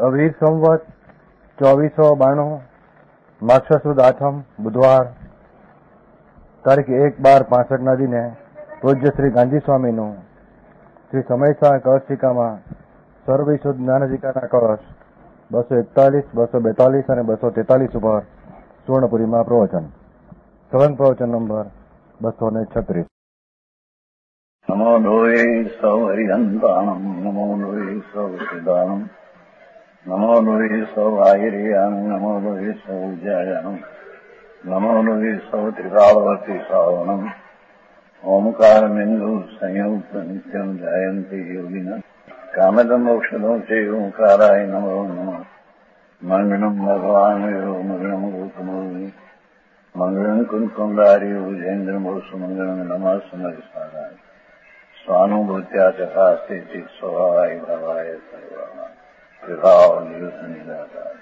અવીર સંવત 2492 માક્ષર સુદ આઠમ બુધવાર તારીખ 1/12/65 ના દિને પૂજ્ય શ્રી ગાંધી સ્વામીનું શ્રી સમયસા કળશિકામાં સર્વવિશુદ્ધ જ્ઞાનધિકારના કળશ 241, 242 અને 243 ઉપર સુવર્ણપુરીમાં પ્રવચન. સવન પ્રવચન નંબર 236. નમો લોહે સૌ હરિહંતાણમ, નમો લોહે સૌ સિદ્ધાનમ, નમો લોહે સૌ આયર્યાન, નમો લોહે સૌ જયાનમ, નમો લોહે સૌ ત્રિકાળવર્તી શ્રાવણમ, ઓમકાર બિંદુ સંયુક્ત નિત્યમ જાયંતી યોગિના કામદમ મોક્ષદો છે ઓંકારાય નમો નમઃ. મંગળમ ભગવાન મંગળમ ગૌતમોની મંગળમ કુંકુંડાર્યો જૈન્દ્રમોસુ મંગળમ નમઃ સમયસારાય સ્વાનુભૂત્યા ચકાસ્તે ચિત સ્વભાવાય ભાવાય સર્વાય વિભાવ નિયુત નિરાકાર.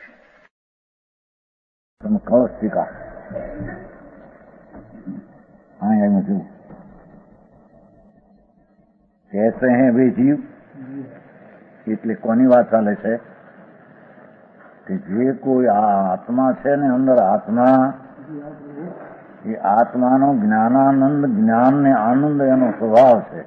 કૌશિકા કહેતે હૈ વે જીવ, એટલે કોની વાત ચાલે છે કે જે કોઈ આ આત્મા છે ને અંદર આત્મા, એ આત્માનો જ્ઞાનાનંદ, જ્ઞાન ને આનંદ એનો સ્વભાવ છે.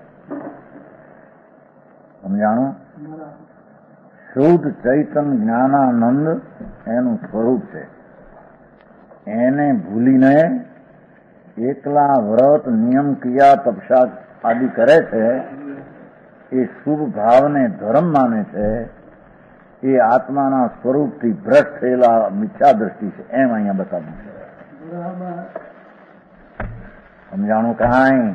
સમજાણું? શુદ્ધ ચૈતન જ્ઞાનાનંદ એનું સ્વરૂપ છે. એને ભૂલીને એકલા વ્રત, નિયમ, ક્રિયા, તપસ્યા આદિ કરે છે, એ શુભ ભાવને ધર્મ માને છે, એ આત્માના સ્વરૂપથી ભ્રષ્ટ થયેલા મિથ્યા દ્રષ્ટિ છે. એમ અહીંયા બતાવ્યું છે. સમજાણું? કાંઈ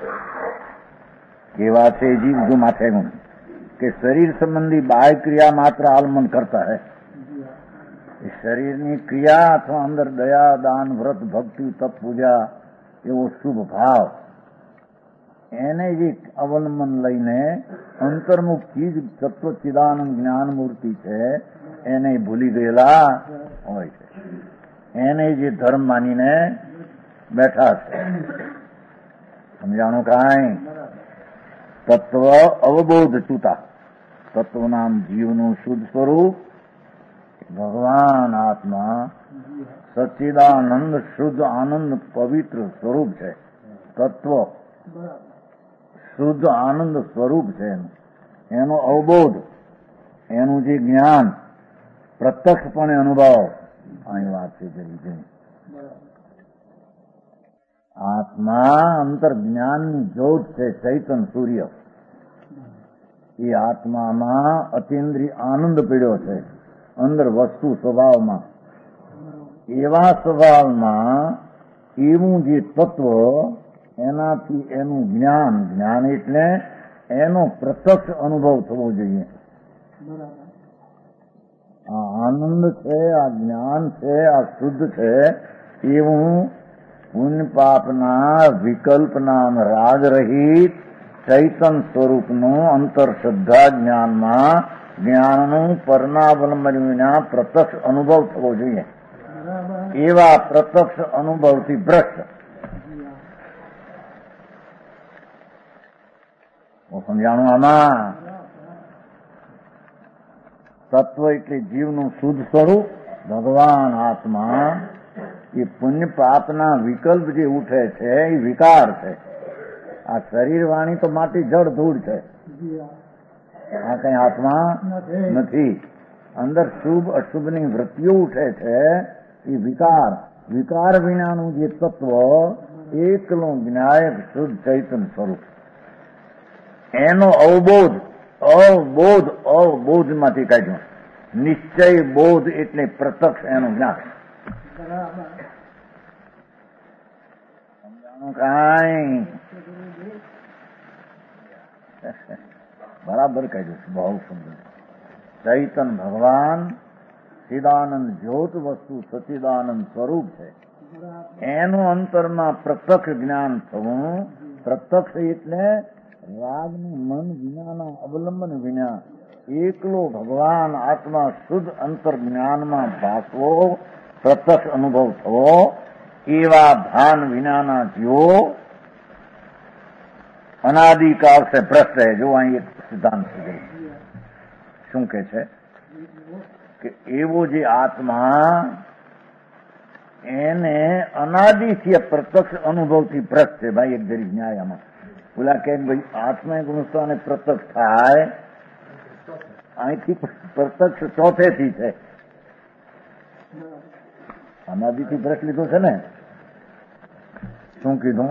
કેવા છે જીવ જો માથે ગુણ કે શરીર સંબંધી બાહ્ય ક્રિયા માત્ર આલમન કરતા હૈ. શરીરની ક્રિયા અથવા અંદર દયા, દાન, વ્રત, ભક્તિ, તપ, પૂજા એવો શુભ ભાવ, એને જે અવલંબન લઈને અંતર્મુખ ચીજ તત્વ ચિદાનંદ જ્ઞાન મૂર્તિ છે એને ભૂલી ગયેલા હોય છે. એને જે ધર્મ માનીને બેઠા છે. સમજાણું? કાંઈ તત્વ અવબોધ ચૂતા, તત્વ નામ જીવનું શુદ્ધ સ્વરૂપ ભગવાન આત્મા સચ્ચિદાનંદ શુદ્ધ આનંદ પવિત્ર સ્વરૂપ છે. તત્વ શુદ્ધ આનંદ સ્વરૂપ છે. એનો અવબોધ, એનું જે જ્ઞાન પ્રત્યક્ષપણે અનુભવ, અહીં વાત છે. આત્મા અંતર જ્ઞાનની જ્યોત છે, ચૈતન સૂર્ય. એ આત્મામાં અતિન્દ્રિય આનંદ પીડ્યો છે અંદર વસ્તુ સ્વભાવમાં. એવા સ્વભાવમાં એવું જે તત્વ, એનાથી એનું જ્ઞાન, જ્ઞાન એટલે એનો પ્રત્યક્ષ અનુભવ થવો જોઈએ. આ આનંદ છે, આ જ્ઞાન છે, આ શુદ્ધ છે, એવું પુણ્ય પાપના વિકલ્પના રાગ રહિત ચૈતન સ્વરૂપનું અંતર શ્રદ્ધા જ્ઞાનમાં જ્ઞાનનું પરનાવલંબન વિના પ્રત્યક્ષ અનુભવ થવો જોઈએ. એવા પ્રત્યક્ષ અનુભવથી ભ્રષ્ટ. સમજાણું? આમાં તત્વ એટલે જીવનું શુદ્ધ સ્વરૂપ ભગવાન આત્મા. એ પુણ્ય પાપના વિકલ્પ જે ઉઠે છે એ વિકાર છે. આ શરીર વાણી તો માટી જળ ધૂળ છે. આ કઈ આત્મા નથી. અંદર શુભ અશુભની વૃત્તિઓ ઉઠે છે એ વિકાર. વિકાર વિનાનું જે તત્વ એકલું જ્ઞાયક શુદ્ધ ચૈતન સ્વરૂપ, એનો અવબોધ, અવબોધમાંથી કાઢ્યો. નિશ્ચય બોધ એટલે પ્રત્યક્ષ એનું જ્ઞાન. સમજાણું? કાંઈ બરાબર કાઢ્યું છે. બહુ સુંદર. ચૈતન ભગવાન ચિદાનંદ જ્યોત વસ્તુ સચિદાનંદ સ્વરૂપ છે. એનું અંતરમાં પ્રત્યક્ષ જ્ઞાન થવું. પ્રત્યક્ષ એટલે રાગનું મન વિનાના અવલંબન વિના એકલો ભગવાન આત્મા શુદ્ધ અંતર જ્ઞાનમાં ભાસવો, પ્રત્યક્ષ અનુભવ થવો. એવા ભાન વિનાના જીવો અનાદિકાળ સે ભ્રષ્ટ है. જો અહીં એક સિદ્ધાંત શું કે છે કે એવો જે આત્મા એને અનાદિથી પ્રત્યક્ષ અનુભવથી ભ્રષ્ટ છે. ભાઈ એક જરી ન્યાય આમાં બોલા કે ભાઈ આત્મા એક વસ્તુને પ્રત્યક્ષ થાય અહીંથી પ્રત્યક્ષ ચોથેથી છે. અનાદિથી ભ્રષ્ટ લીધો છે ને. શું કીધું?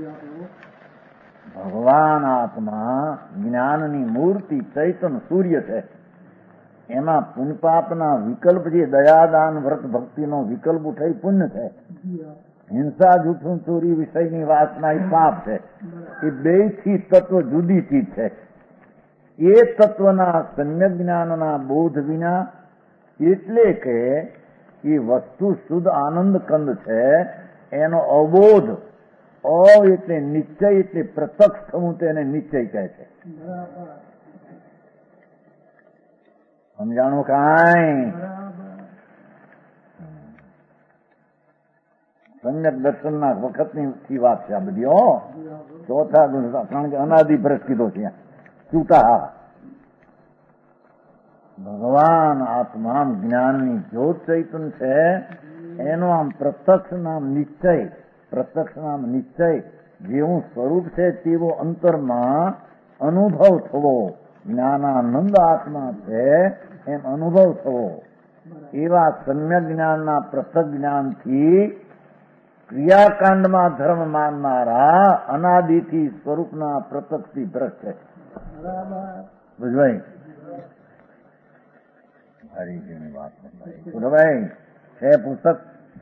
ભગવાન આત્મા જ્ઞાનની મૂર્તિ ચૈતન સૂર્ય છે. એમાં પુણ્યપાપના વિકલ્પ જે દયાદાન વ્રત ભક્તિનો વિકલ્પ ઉઠાઈ પુણ્ય છે. હિંસા જૂઠું ચોરી વિષયની વાસના એ પાપ છે. એ બે થી તત્વ જુદી ચીજ છે. એ તત્વના સમ્યક જ્ઞાનના બોધ વિના એટલે કે એ વસ્તુ શુદ્ધ આનંદ કંદ છે એનો અવબોધ એટલે નિશ્ચય એટલે પ્રત્યક્ષ થવું તેને નિશ્ચય કહે છે. સમજાણું કાંઈ? સમ્યક દર્શનના વખતની વાત છે આ બધી. ચોથા કારણ કે અનાદિ ભ્રષ્ટ કીધો છે ચૂટા. ભગવાન આત્મા જ્ઞાનની જ્યોત ચૈતન છે એનો આમ પ્રત્યક્ષ નામ નિશ્ચય. પ્રત્યક્ષ નામ નિશ્ચય જેવું સ્વરૂપ છે તેવો અંતરમાં અનુભવ થવો. જ્ઞાનાનંદ આત્મા છે એમ અનુભવ થવો. એવા સમ્યક જ્ઞાનના પ્રત્યક્ષ જ્ઞાનથી ક્રિયાકાંડમાં ધર્મ માનનારા અનાદિથી સ્વરૂપના પ્રત્યક્ષથી ભ્રષ્ટ છે. બુঝવાય? હરિજીની વાત બુঝવાય છે. પુસ્તક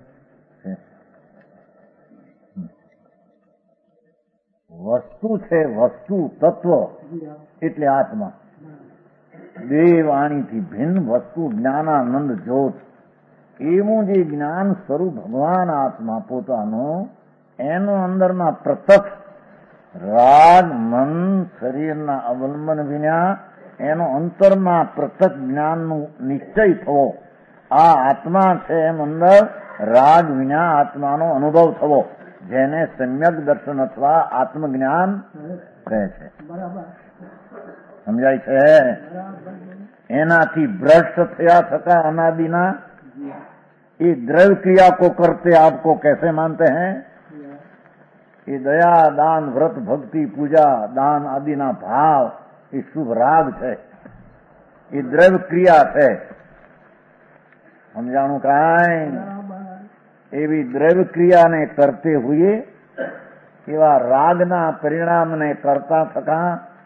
વસ્તુ છે. વસ્તુ તત્વ એટલે આત્મા. દેવ વાણીથી ભિન્ન વસ્તુ જ્ઞાનાનંદ જ્યોત એવું જે જ્ઞાન સ્વરૂપ ભગવાન આત્મા પોતાનો એનો અંદરના પ્રત્યક્ષ રાગ મન શરીરના અવલંબન વિના એનો અંતરમાં પ્રત્યક્ષ જ્ઞાનનું નિશ્ચય થવો. આ આત્મા છે એમ અંદર રાગ વિના આત્માનો અનુભવ થવો જેને સમ્યક દર્શન અથવા આત્મજ્ઞાન કહે છે. સમજાય છે? એનાથી ભ્રષ્ટ થયા થતા અનાદિના ये द्रव्य क्रिया को करते आपको कैसे मानते हैं? ये दया दान व्रत भक्ति पूजा दान आदि ना भाव ये शुभ राग है. ये द्रव्य क्रिया है. समझाणु काई? एवी द्रव्य क्रिया ने करते हुए एवा रागना परिणाम ने करता थका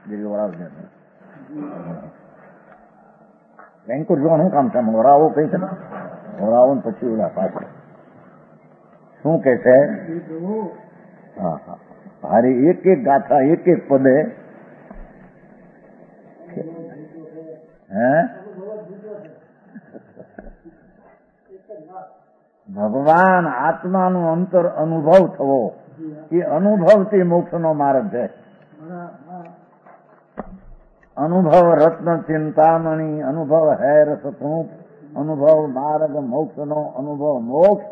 બેંકો જોવાનું કામ છે. વરાવો કઈ છે વરાવો પછી ઓલા પાછળ શું કે છે? હા હા હારી એક એક ગાથા એક એક પદે હે ભગવાન આત્માનો અંતર અનુભવ થવો એ અનુભવથી મોક્ષનો માર્ગ છે. અનુભવ રત્ન ચિંતામણી અનુભવ હૈ રસધૂપ અનુભવ માર્ગ મોક્ષનો અનુભવ મોક્ષ.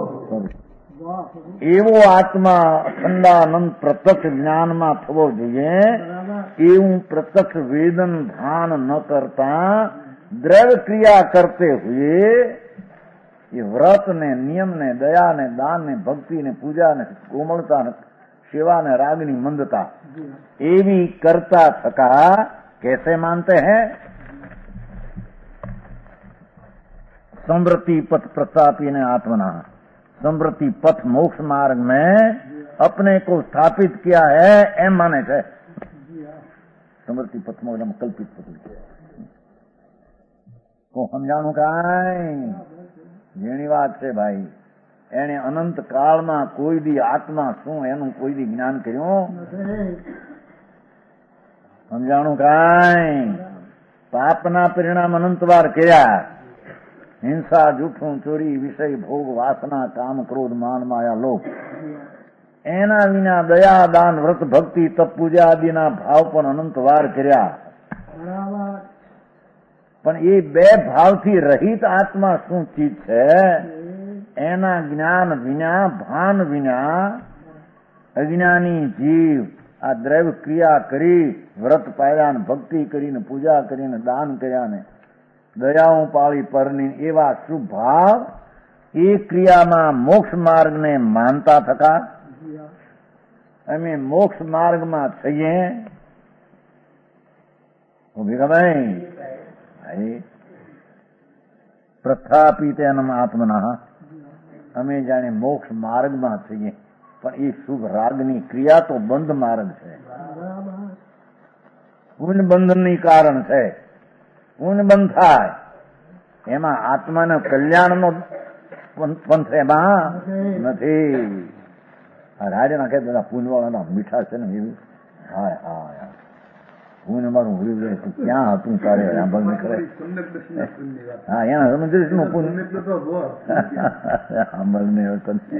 એવો આત્મા અખંડાનંદ પ્રત્યક્ષ જ્ઞાનમાં થવો જોઈએ. એવું પ્રત્યક્ષ વેદન ભાન ન કરતા દ્રવ્ય ક્રિયા કરતે હુએ એ વ્રત ને નિયમ ને દયા ને દાન ને ભક્તિ ને પૂજા ને કોમળતા ને સેવા ને રાગની મંદતા એવી કરતા થકા कैसे मानते हैं? समृद्धि पथ प्रतापी ने आत्मना समृद्धि पथ मोक्ष मार्ग में अपने को स्थापित किया है एम माने थे. समृद्धि पथ मोक्ष कल्पित पथ को समझाणु काई જેની વાત છે ભાઈ. એને અનંત કાળમાં કોઈ દી આત્મા શું એનું કોઈ દી જ્ઞાન કર્યું? સમજાણું કાંઈ? પાપના પરિણામ અનંતવાર કર્યા. હિંસા જૂઠું ચોરી વિષય ભોગ વાસના કામ ક્રોધ માન માયા લોભ એના વિના દયા દાન વ્રત ભક્તિ તપ પૂજા આદિના ભાવ પણ અનંતવાર કર્યા. પણ એ બે ભાવથી રહિત આત્મા શું ચીજ છે? એના જ્ઞાન વિના ભાન વિના અજ્ઞાની જીવ આ દ્રવ્ય ક્રિયા કરી વ્રત પાડ્યા ને ભક્તિ કરીને પૂજા કરીને દાન કર્યા ને દયાઓ પાળી પરની એવા શુભ ભાવ એ ક્રિયામાં મોક્ષ માર્ગને માનતા થતા અમે મોક્ષ માર્ગમાં થઈએ. ભાઈ પ્રથાપી તેનમ આત્મના અમે જાણે મોક્ષ માર્ગમાં થઈએ, પણ એ શુભ રાગની ક્રિયા તો બંધ માર્ગ છે, પૂર્ણ બંધનની કારણ છે. પૂર્ણ બંધ થાય એમાં આત્માના કલ્યાણનો પંથ એમાં નથી. રાજા ના કહે દાદા પૂનવાળાના મીઠા છે ને એવી. હા હા પૂન મારું ભૂલી જાય તું ક્યાં હતું તારે સાંભળ નહીં કરે. હા એના સમજ નું પૂન સાંભળ નહીં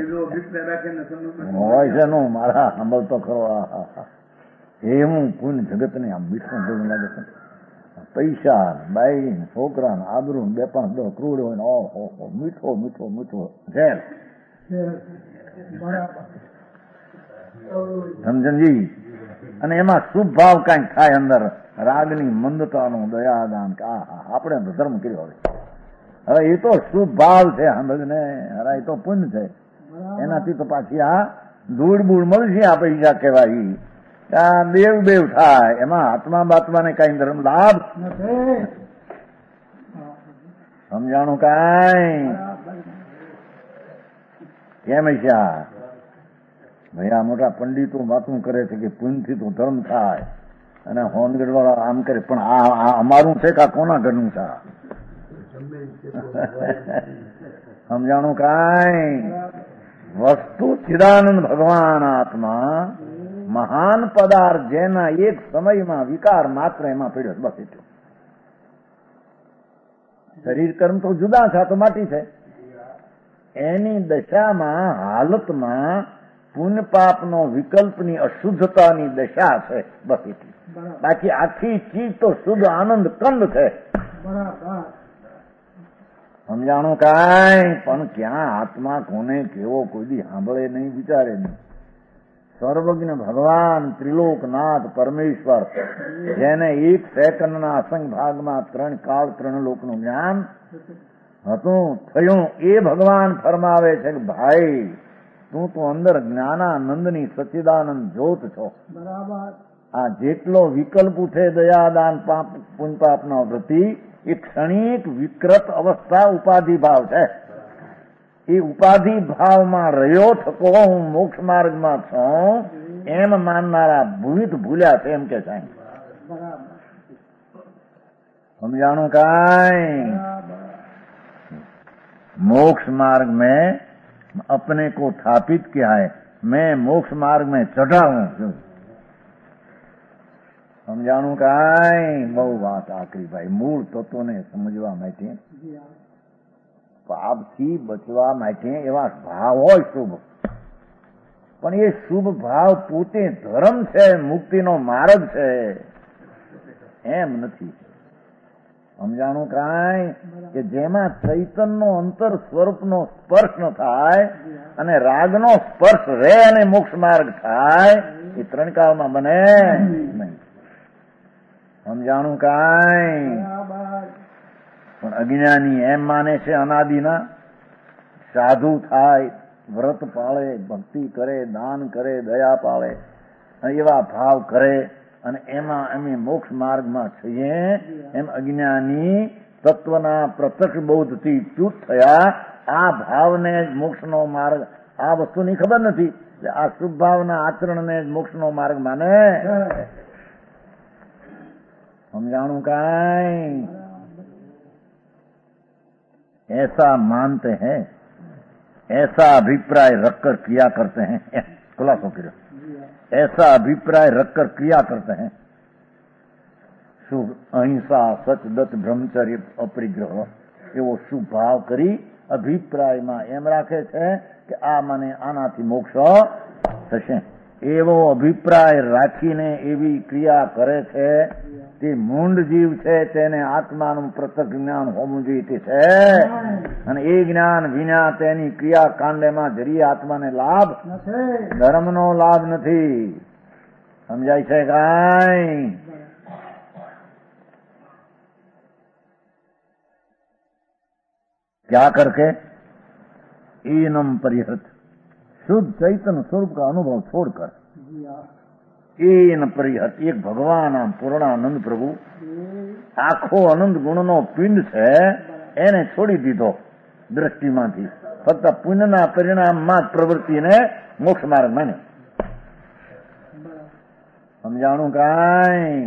હોય છે નું મારા સાંભળ તો ખરો. એવું પૂન જગત ને આમ મીઠું જેવું લાગે છે. પૈસા બાઈ છોકરા આબરૂ 2-5 ક્રૂડ હોય ને ઓહો મીઠો મીઠો મીઠો ઝેર. સમજણજી. અને એમાં શુભ ભાવ કઈક થાય અંદર, રાગની મંદતાનું દયાદાન કે આપણે તો ધર્મ કર્યો. હવે એ તો શુભ ભાવ છે સમજને. હરા એ તો પુણ્ય છે. એનાથી તો પાછી આ ધૂળ બૂળ મળશે આ પૈસા કહેવાય. દેવ થાય એમાં આત્મા બાત્માને કઈ ધર્મ લાભ નથી. સમજાણું કઈ કેમ છે? ભાઈ આ મોટા પંડિતો વાતું કરે છે કે પુણ્યથી તો ધર્મ થાય અને હોનગઢ વાળા આમ કરે, પણ આ અમારું છે કે કોના ઘરનું છે? સમજાણું કઈ? વસ્તુ ચિદાનંદ ભગવાન આત્મા મહાન પદાર્થ જેના એક સમયમાં વિકાર માત્ર એમાં પડ્યો, બસ એટલું. શરીર કર્મ તો જુદા છે, તો માટી છે. એની દશામાં હાલતમાં પુણ્ય પાપનો વિકલ્પની અશુદ્ધતાની દશા છે, બસ એટલી. બાકી આખી ચીજ તો શુદ્ધ આનંદ કંદ છે. સમજાણું કાંઈ? પણ ક્યાં આત્મા કોને કેવો કોઈ દી સાંભળે નહીં, વિચારે નહીં. સર્વજ્ઞ ભગવાન ત્રિલોકનાથ પરમેશ્વર જેને 1 સેકન્ડના અસંગ ભાગમાં 3 કાળ 3 લોકનું જ્ઞાન હતું થયું, એ ભગવાન ફરમાવે છે કે ભાઈ તું તો અંદર જ્ઞાનાનંદની સચ્ચિદાનંદ જ્યોત છો. બરાબર. આ જેટલો વિકલ્પ ઉઠે દયાદાન પાપ પુણ્ય પાપના વૃત્તિ એ ક્ષણિક વિકૃત અવસ્થા ઉપાધિ ભાવ છે. એ ઉપાધિ ભાવમાં રહ્યો થકો હું મોક્ષ માર્ગમાં છું એમ માનનારા ભૂલ્યા છે એમ કે છે. સમજાણું કાંઈ? मोक्ष मार्ग में अपने को स्थापित किया है, मैं मोक्ष मार्ग में चढ़ा हूं. समझाणु काई? बहु बात आखरी भाई. मूળ તત્વોને સમજવા માટે પાપથી બચવા માટે એવા ભાવ હોય શુભ, પણ એ શુભ ભાવ પોતે ધર્મ છે, મુક્તિનો માર્ગ છે એમ નથી. સમજાણું કાંઈ? કે જેમાં ચૈતનનો અંતર સ્વરૂપનો સ્પર્શ ન થાય અને રાગનો સ્પર્શ રહે અને મોક્ષ માર્ગ થાય, એ 3 કાળમાં બને નહીં. સમજાણું કાંઈ? પણ અજ્ઞાની એમ માને છે અનાદિના સાધુ થાય, વ્રત પાળે, ભક્તિ કરે, દાન કરે, દયા પાળે, એવા ભાવ કરે અને એમાં અમે મોક્ષ માર્ગમાં છીએ એમ અજ્ઞાની તત્વના પ્રત્યક્ષ બોધથી ચ્યુત થયા. આ ભાવને જ મોક્ષનો માર્ગ, આ વસ્તુની ખબર નથી. આ શુભ ભાવના આચરણને જ મોક્ષનો માર્ગ માને. સમજાણું કાંઈ? ऐसा मानते हैं, ऐसा अभिप्राय रखकर क्रिया करते हैं. खुलासो करो. ऐसा अभिप्राय रखकर क्रिया करते हैं. शुभ अहिंसा सचदत्त બ્રહ્મચર્ય અપરિગ્રહ એવો શુભ ભાવ કરી અભિપ્રાયમાં એમ રાખે છે કે આ મને આનાથી મોક્ષ થશે. એવો અભિપ્રાય રાખીને એવી ક્રિયા કરે છે તે મૂંડ જીવ છે. તેને આત્માનું પ્રત્યક્ષ જ્ઞાન હોવું જોઈએ તે છે, અને એ જ્ઞાન વિના તેની ક્રિયા કાંડેમાં જરી આત્માને લાભ નથી, ધર્મનો લાભ નથી. સમજાય છે કાંઈ? क्या करके? एनम परिहृत, शुद्ध चैतन्य स्वरूप का अनुभव छोड़कर, एन परिहत, एक भगवान आम પૂર્ણાનંદ પ્રભુ આખો અનંત ગુણનો પિંડ છે એને છોડી દીધો દ્રષ્ટિમાંથી, ફક્ત પુણ્યના પરિણામમાં પ્રવૃત્તિને મોક્ષ માર્ગ માને. સમજાણું કાંઈ?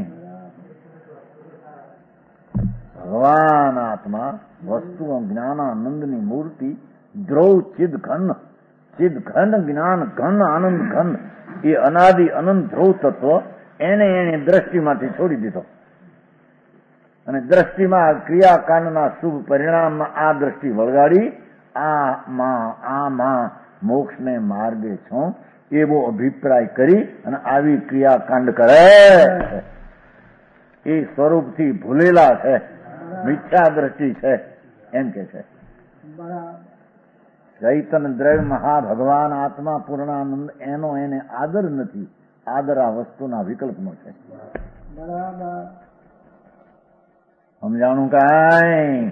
ભગવાન આત્મા વસ્તુ જ્ઞાનાનંદની મૂર્તિ, દ્રૌ ચિદ ઘન, ચિદ ઘન જ્ઞાન ઘન આનંદ ઘન, એ અનાદિ અનંત ધ્રુવ તત્વ એને દ્રષ્ટિમાંથી છોડી દીધો અને દ્રષ્ટિમાં ક્રિયાકાંડના શુભ પરિણામમાં આ દ્રષ્ટિ વળગાડી આમાં મોક્ષને માર્ગે છો એવો અભિપ્રાય કરી અને આવી ક્રિયાકાંડ કરે એ સ્વરૂપથી ભૂલેલા છે, મિથ્યા દ્રષ્ટિ છે એમ કે છે. ચૈતન્ય દ્રવ્ય મહાભગવાન આત્મા પૂર્ણાનંદ એનો એને આદર નથી, આદર આ વસ્તુના વિકલ્પનો છે. સમજાણું કાંઈ?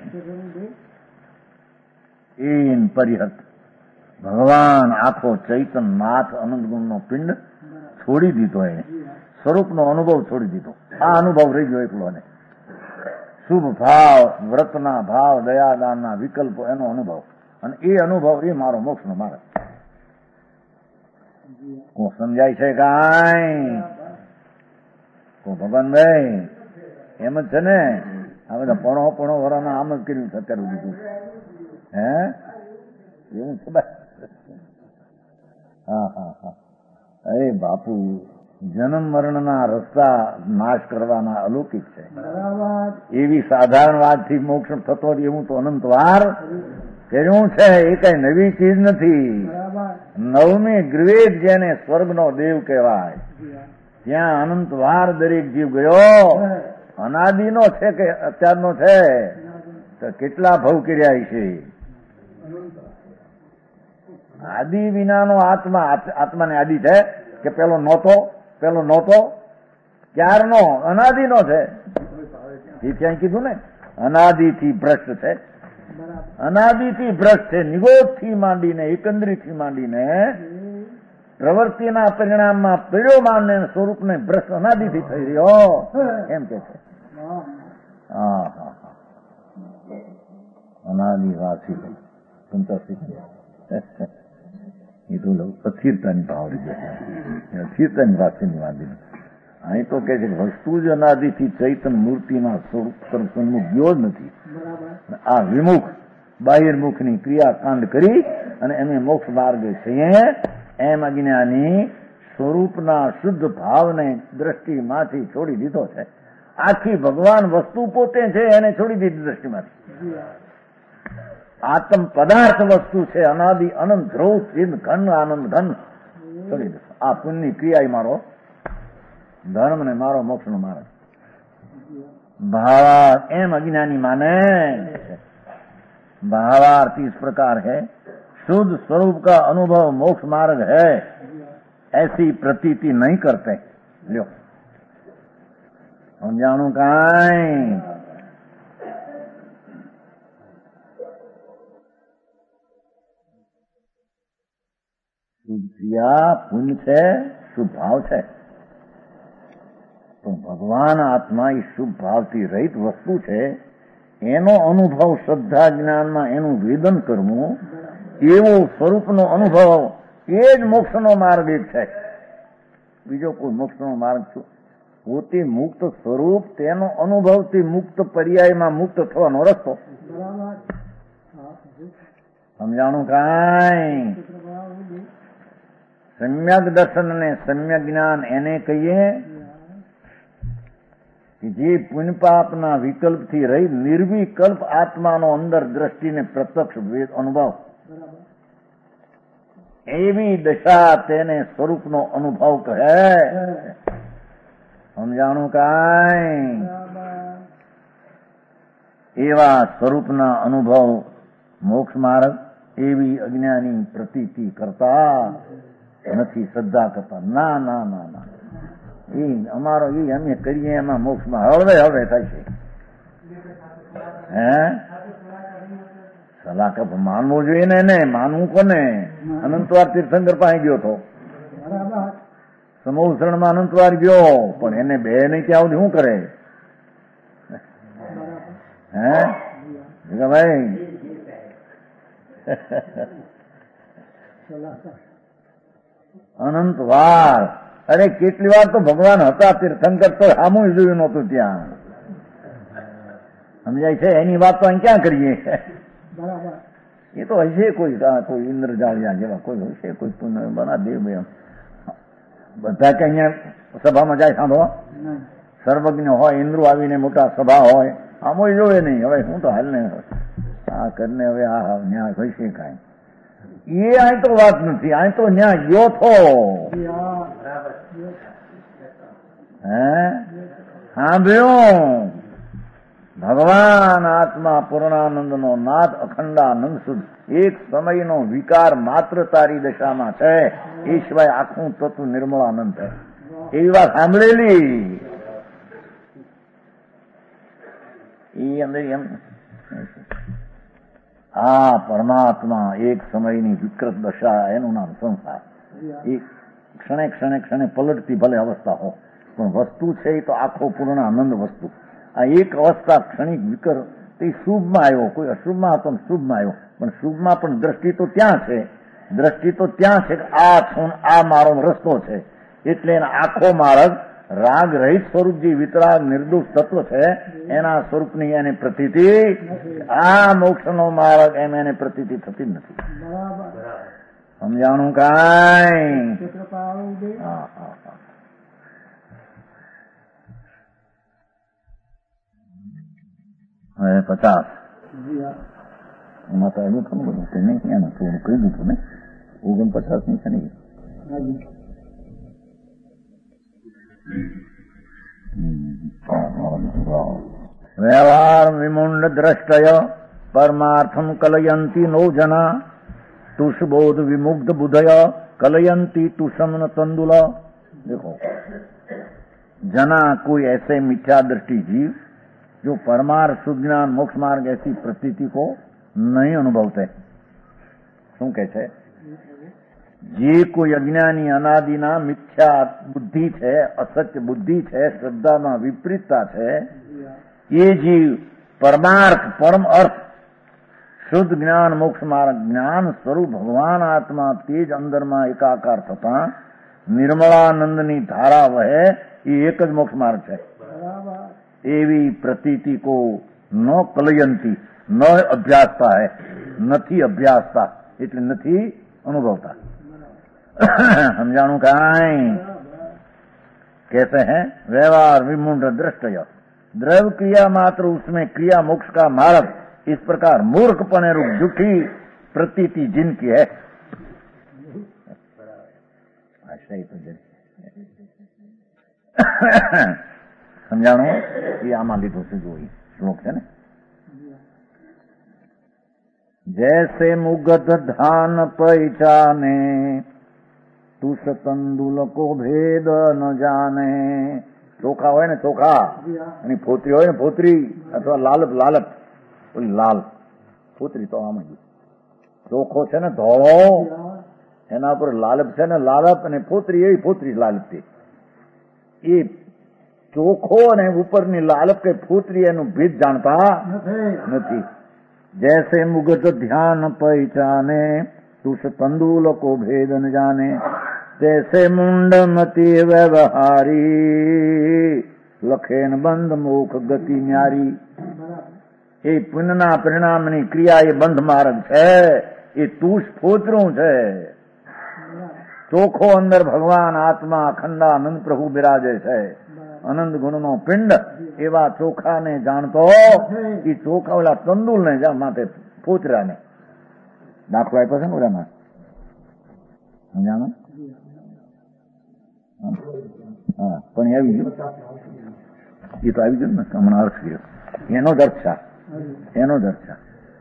એન પરિહત, ભગવાન આખો ચૈતન્ય નાથ અનંત ગુણનો પિંડ છોડી દીધો, એને સ્વરૂપનો અનુભવ છોડી દીધો. આ અનુભવ રહી ગયો એકલો. ને શુભ ભાવ, વ્રતના ભાવ, દયાદાનના વિકલ્પો, એનો અનુભવ, અને એ અનુભવ એ મારો મોક્ષનો માર્ગ. કોણ સમજાય છે કાંઈ? કોણ ભગવાનભાઈ? એમ જ છે ને, આ બધા પણો વરાના આમ જ કર્યું છે અત્યારે બધું. હે એવું છે ભાઈ? હા. અરે બાપુ, જન્મ મરણના રસ્તા નાશ કરવાના અલૌકિક છે. એવી સાધારણ વાતથી મોક્ષ થતો એવું તો અનંત વાર કર્યું છે. એ કઈ નવી ચીજ નથી. નવમી ગ્રવેદ જેને સ્વર્ગનો દેવ કહેવાય, ત્યાં અનંત વાર દરેક જીવ ગયો. અનાદિનો છે કે અત્યારનો છે? તો કેટલા ભવ કર્યા છે. આદિ વિનાનો આત્માને આદિ છે કે પેલો નહોતો ક્યારનો? અનાદિનો છે. એ ત્યાં કીધું ને, અનાદિથી ભ્રષ્ટ છે. અનાદિથી ભ્રષ્ટ છે. નિગોદથી માંડીને એકંદરીથી માંડીને પ્રવૃત્તિના પરિણામમાં પીડ્યો માનને સ્વરૂપને ભ્રષ્ટ અનાદિથી થઈ રહ્યો એમ કે છે. અનાદિવાસી સંતોષી એ તો અસ્થિરતાની ભાવ રહી જાય, અસ્થિરતાની વાસીની વાંધી. અહીં તો કે છે વસ્તુ જ અનાદિથી ચૈતન્ય મૂર્તિના સ્વરૂપ તરફ ગયો જ નથી. આ વિમુખ બાહિર્મુખની ક્રિયાકાંડ કરી અને એને મોક્ષ માર્ગે છીએ એમ અજ્ઞાની સ્વરૂપના શુદ્ધ ભાવને દ્રષ્ટિમાંથી છોડી દીધો છે. આખી ભગવાન વસ્તુ પોતે છે એને છોડી દીધી દ્રષ્ટિમાંથી. આત્મ પદાર્થ વસ્તુ છે, અનાદિ અનંત ધ્રુવ ચિદ ઘન આનંદ ઘન છોડી દીધો. આ પુણ્યની ક્રિયા મારો ધર્મ ને મારો મોક્ષનો માર્ગ. भावार्थ एम अज्ञानी माने, भावार्थ इस प्रकार है, शुद्ध स्वरूप का अनुभव मोक्ष मार्ग है ऐसी प्रतीति नहीं करते. लो हम जानू काई शुद्ध क्रिया पुण्य है, शुभ भाव है. તો ભગવાન આત્મા એ શુભ ભાવથી રહિત વસ્તુ છે. એનો અનુભવ શ્રદ્ધા જ્ઞાનમાં એનું વેદન કરવું, એવો સ્વરૂપનો અનુભવ એ જ મોક્ષનો માર્ગ એક છે. બીજો કોઈ મોક્ષનો માર્ગ શું? પોતે મુક્ત સ્વરૂપ, તેનો અનુભવથી મુક્ત પર્યાયમાં મુક્ત થવાનો રસ્તો. સમજાણું કાંઈ? સમ્યક દર્શન અને સમ્યક જ્ઞાન એને કહીએ કે જે પુણ્ય પાપના વિકલ્પથી રહી નિર્વિકલ્પ આત્માનો અંદર દ્રષ્ટિને પ્રત્યક્ષ અનુભવ, એવી દશા તેને સ્વરૂપનો અનુભવ કહે. સમજાણું કાંઈ? એવા સ્વરૂપના અનુભવ મોક્ષ માર્ગ એવી અજ્ઞાની પ્રતીતિ કરતા નથી, શ્રદ્ધા કરતા. ના ના ના ના, એ અમારો એ અમે કરીએ એમાં મોક્ષમાં હવે થાય છે. હે સલાહ કે માનવું જોઈએ ને એને, માનવું કોને? અનંતવાર તીર્થંકર પાસે ગયો હતો, સમૂહશરણમાં અનંતવાર ગયો, પણ એને બે નહીં ત્યાં સુધી શું કરે? હે ભાઈ અનંત વાર, અરે કેટલી વાર તો ભગવાન હતા તીર્થંકર તો સામું જોયું નહોતું ત્યાં. સમજાય છે? એની વાત તો અહીં ક્યાં કરીએ? એ તો હશે કોઈ ઇન્દ્રજાળિયા જેવા કોઈ હશે, કોઈ પુનઃ બના દેવ એમ બધા કે અહીંયા સભામાં જાય સાંભળવા, સર્વજ્ઞ હોય, ઇન્દ્રો આવીને મોટા સભા હોય, આમોય જોવે નહીં. હવે હું તો હાલ ને આ કરીને હવે આ ન્યાય હોય છે કાંઈ, એ અહીં તો વાત નથી. અહીં તો ન્યા ગયો થો, હે સાંભળ્યો? ભગવાન આત્મા પૂર્ણાનંદ નો નાથ અખંડાનંદ શુદ્ધ એક સમયનો વિકાર માત્ર તારી દશામાં છે, એ સિવાય આખું તત્વ નિર્મળાનંદ છે. એવી વાત સાંભળેલી. એ અંદર એમ આ પરમાત્મા એક સમયની વિકૃત દશા, એનું નામ સંસાર. એ ક્ષણે ક્ષણે ક્ષણે પલટતી ભલે અવસ્થા હો, પણ વસ્તુ છે એ તો આખો પૂર્ણ આનંદ વસ્તુ. આ એક અવસ્થા ક્ષણિક વિકર તે શુભમાં આવ્યો, કોઈ અશુભમાં હતો શુભમાં આવ્યો, પણ શુભમાં પણ દ્રષ્ટિ તો ત્યાં છે, દ્રષ્ટિ તો ત્યાં છે કે આ છું, આ મારો રસ્તો છે. એટલે એના આખો માર્ગ રાગ રહિત સ્વરૂપ જે વિતરાગ નિર્દોષ તત્વ છે એના સ્વરૂપની એને પ્રતીતિ, આ મોક્ષનો માર્ગ એમ એને પ્રતીતિ થતી જ નથી. સમજાણું કાંઈ? હા હા હા. હવે 50 એમાં તો એનું ઘણું બધું છે નહીં, એનું થોડું કહી દીધું ને, 49 ની છે ને. વ્યવહાર વિમુંડ દ્રષ્ટય પરમાર્થમ કલયંતી નો જના तुषबोध विमुग्ध बुधय कलयंती तुषम न तंदुल। देखो, जना कोई ऐसे मिथ्या दृष्टि जीव जो परमार्थ सुज्ञान मोक्ष मार्ग ऐसी प्रतीति को नहीं अनुभवते। શું કહે છે? જે કોઈ અજ્ઞાની અનાદિના મિથ્યા બુદ્ધિ છે, અસત્ય બુદ્ધિ છે, શ્રદ્ધામાં વિપરીતતા છે, એ જીવ પરમાર્થ પરમ અર્થ શુદ્ધ જ્ઞાન મોક્ષ માર્ગ જ્ઞાન સ્વરૂપ ભગવાન આત્મા તેજ અંદરમાં એકાકાર થતા નિર્મળાનંદની ધારા વહે, એ એક જ મોક્ષ માર્ગ છે. એવી પ્રતીતિ કો ન કલયંતી, ન અભ્યાસતા હૈ, નથી અભ્યાસતા એટલે નથી અનુભવતા. સમજાણું કાંઈ? कैसे हैं? व्यवहार विमुंड दृष्टय द्रव्य क्रिया मात्र उसमें क्रिया मोक्ष का मार्ग, इस प्रकार मूर्खपने रूप झूठी प्रतीति जिनकी है। સમજાણું? એ આમાં લીધું છે, જોઈ શ્લોક છે ને. जैसे मुगध धान पहचाने तुष तंदुल को भेद न जाने। ચોખા હોય ને ચોખા, એની ફોતરી હોય ને ફોતરી, અથવા લાલપ લાલપ ઓલી લાલ ફોતરી, તો આમ જ ચોખ્ખો છે ને ધોળો, એના પર લાલપ છે ને લાલપ, અને ફોતરી એવી ફોતરી લાલપ છે. એ ચોખ્ખો અને ઉપરની લાલપ કે ફોતરી એનું ભેદ જાણતા નથી. जैसे मुगध ध्यान पहचाने तुष तंदूल को भेद न जाने, तैसे मुंडमती व्यवहारी लखेन બંધ મોખ ગતિ ન્યારી. એ પુણ્યના પરિણામની ક્રિયા એ બંધ માર્ગ છે, એ તુષ ફોતરું છે. ચોખ્ખો અંદર ભગવાન આત્મા અખંડાનંદ પ્રભુ બિરાજે છે, અનંત ગુણનો પિંડ. એવા ચોખાને જાણતો એ ચોખા ઓલા તંદુલ ને માટે ફોતરાને દાખલો આપ્યો છે ને ઓલામાં, સમજાણું? હા, પણ આવી ગયું, એ તો આવી ગયું ને હમણાં અર્થ ગયો, એનો જ અર્થ છે, એનો જ અર્થ છે.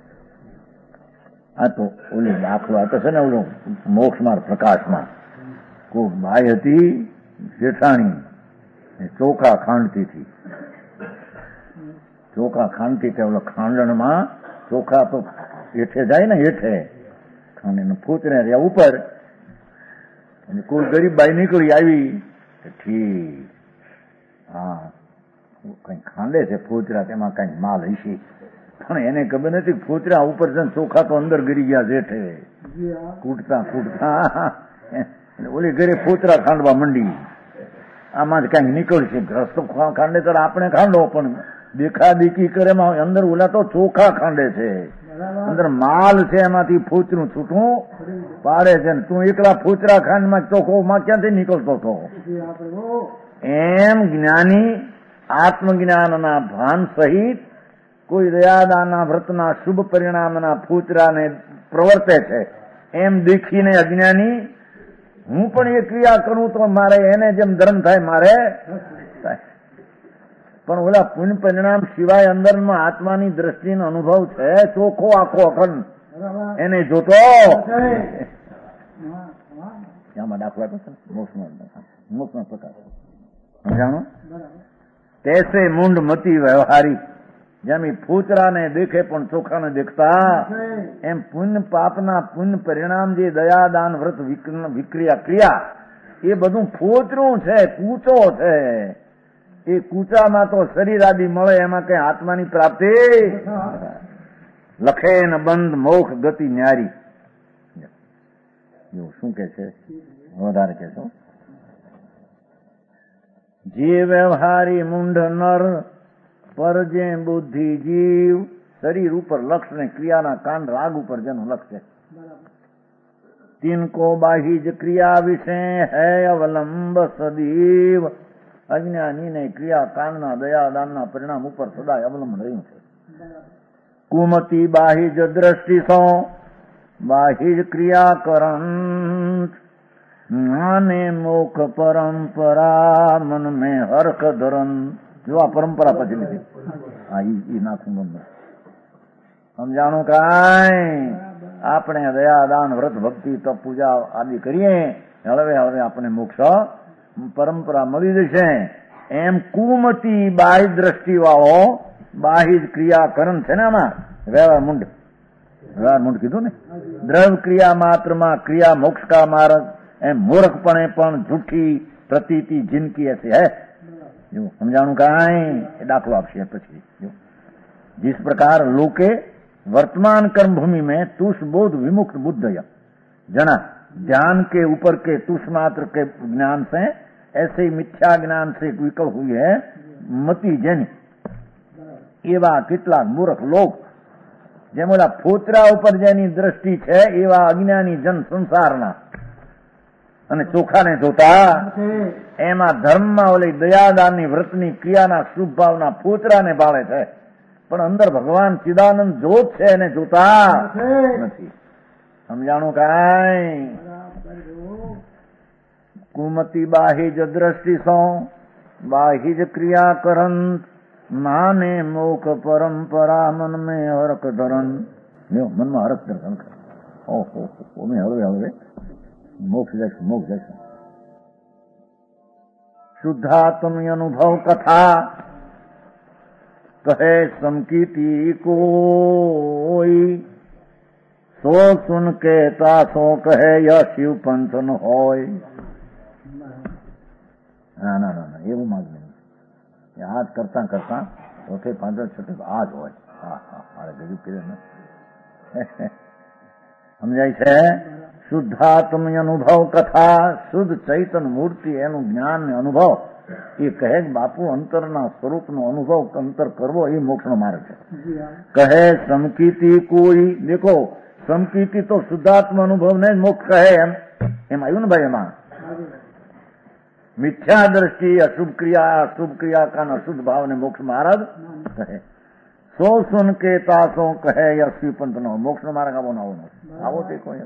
આ તો ઓલું દાખલો આપ્યો છે ને ઓલું મોક્ષ માર્ગ પ્રકાશમાં, કોઈ બાઈ હતી જેઠાણી, ચોખા ખાંડતી હતી, ચોખા ખાંડતી હતી. ઓલા ખાંડણમાં ચોખા તો હેઠે જાય ને હેઠે અને ફૂતરે રહ્યા ઉપર. અને કોઈ ગરીબ બાઈ નીકળી આવી ઠીક હા કઈ ખાંડે છે ફૂતરા, તેમાં કઈ માલ હશે, પણ એને ખબર નથી ફૂતરા ઉપર છે ચોખા તો અંદર ગરી ગયા જેઠે કૂટતા કૂટતા ઓલી ઘરે ફૂતરા ખાંડવા મંડી. આમાં જ કઈક નીકળશે રસ્તો ખાંડે તો આપણે ખાંડો, પણ દેખા દેખી કરે અંદર ઓલા તો ચોખા ખાંડે છે, અંદર માલ છે, એમાંથી ફૂતરું છૂટું પાડે છે. તું એકલા ફૂતરા ખાંડમાં ચોખ્ખો માં ક્યાંથી નીકળતો હતો? એમ જ્ઞાની આત્મજ્ઞાનના ભાન સહિત કોઈ દયાદાના વ્રતના શુભ પરિણામના ફૂતરાને પ્રવર્તે છે, એમ દેખીને અજ્ઞાની હું પણ એ ક્રિયા કરું તો મારે એને જેમ ધર્મ થાય મારે થાય. પણ ઓલા પુણ્ય પરિણામ સિવાય અંદરમાં આત્માની દ્રષ્ટિનો અનુભવ છે ચોખ્ખો આખો અખંડ, એને જોતો આમાં દાખલો આપ્યો છે મોક્ષનો પ્રકાર સમજાણું. તેસે મુંડ મતી વ્યવહારી, જેમ એ ફૂતરાને દેખે પણ ચોખાને દેખતા, એમ પુણ્ય પાપના પુણ્ય પરિણામ જે દયાદાન વ્રત વિક્રિયા ક્રિયા એ બધું ફૂતરું છે, કૂચો છે. એ કૂચામાં તો શરીર આદિ મળે, એમાં કઈ આત્માની પ્રાપ્તિ લખે ન બંધ મોક્ષ ગતિ ન્યારી. એવું શું કે છે વધારે કે છો? જે વ્યવહારી મુંડ નર પર જે બુદ્ધિ જીવ, શરીર ઉપર લક્ષ ને ક્રિયાના કાંડ રાગ ઉપર જેનું લક્ષ છે, તિનકો બાહી જ ક્રિયા વિશે હૈ અવલંબ સદીવ. અજ્ઞાની ને ક્રિયા કાંડના દયાદાનના પરિણામ ઉપર સદાય અવલંબન રહ્યું છે. કુમતી બાહી જ દ્રષ્ટિ સો બાહી ક્રિયા કરંત, જ્ઞાને મોખ પરંપરા મન મેં હર્ષ ધરન. જો આ પરંપરા પછી લીધી, હા ઈ નાખું ગમે સમજાણું. કાંઈ આપણે દયાદાન વ્રત ભક્તિ તપ પૂજા આદિ કરીએ, હળવે હળવે આપણે મોક્ષ પરંપરા મળી જશે. એમ કુમતી બાહ્ય દ્રષ્ટિ વાળો બાહ્ય ક્રિયા કરણ છે ને, આમાં વ્યવહાર મુંડ કીધું ને, દ્રવ ક્રિયા માત્રમાં ક્રિયા મોક્ષ કા માર્ગ, એમ મૂર્ખપણે પણ જૂઠી પ્રતીતિ જિનકી ऐसे है. જો સમજાણું કાંઈ એ દાખલો આપશે પછી. जिस प्रकार लोके वर्तमान कर्म भूमि में तुष बोध विमुक्त बुद्ध जना ध्यान के ऊपर के तुष मात्र के ज्ञान से ऐसे ही मिथ्या ज्ञान से विकल हुई है मति जैनी. एवा કેટલાક મૂર્ખ લોક જેમ ઓલા ફોતરા ઉપર જેની દ્રષ્ટિ છે એવા અજ્ઞાની જન સંસારના અને ચોખાને જોતા એમાં ધર્મમાં ઓલી દયાદાનની વ્રતની ક્રિયાના શુભ ભાવના ફોતરાને બાળે છે, પણ અંદર ભગવાન ચિદાનંદ જોત છે એને જોતા નથી. સમજાણું કાંઈ? કુમતી બાહી જ દ્રષ્ટિ સો બાહી જ ક્રિયા કરંત, માને મોક પરંપરા મન મેં હરક ધરન. મનમાં હરક ધરન કરે. ઓહો મેં હળવે હળવે મોક્ષ જશે. શુદ્ધાત્મી અનુભવ કથા કહે સમકીતી કોઈ, સો સુન કે તાસો કહે ય શિવ પંથન હોય. ના એવું માગ નહીં. આ જ કરતા કરતા ચોથે પાંચે છઠ્ઠે આ જ હોય. મારે ગજુ કર્યું સમજાય છે? શુદ્ધાત્મી અનુભવ કથા, શુદ્ધ ચૈતન મૂર્તિ એનું જ્ઞાન ને અનુભવ એ કહે બાપુ અંતરના સ્વરૂપનો અનુભવ અંતર કરવો એ મોક્ષનો માર્ગ છે. કહે સમકીતી કોઈ, દેખો સમકીતી તો શુદ્ધાત્મ અનુભવ ને મોક્ષ કહે એમ આવ્યું ને ભાઈ. એમાં મિથ્યા દ્રષ્ટિ અશુભ ક્રિયા કાન અશુદ્ધ ભાવ ને મોક્ષ માર્ગ કહે. સો સુન કે તાસો કહે અશ્વી પંથ નો મોક્ષ નો માર્ગ આવો નવો આવો તે કોઈ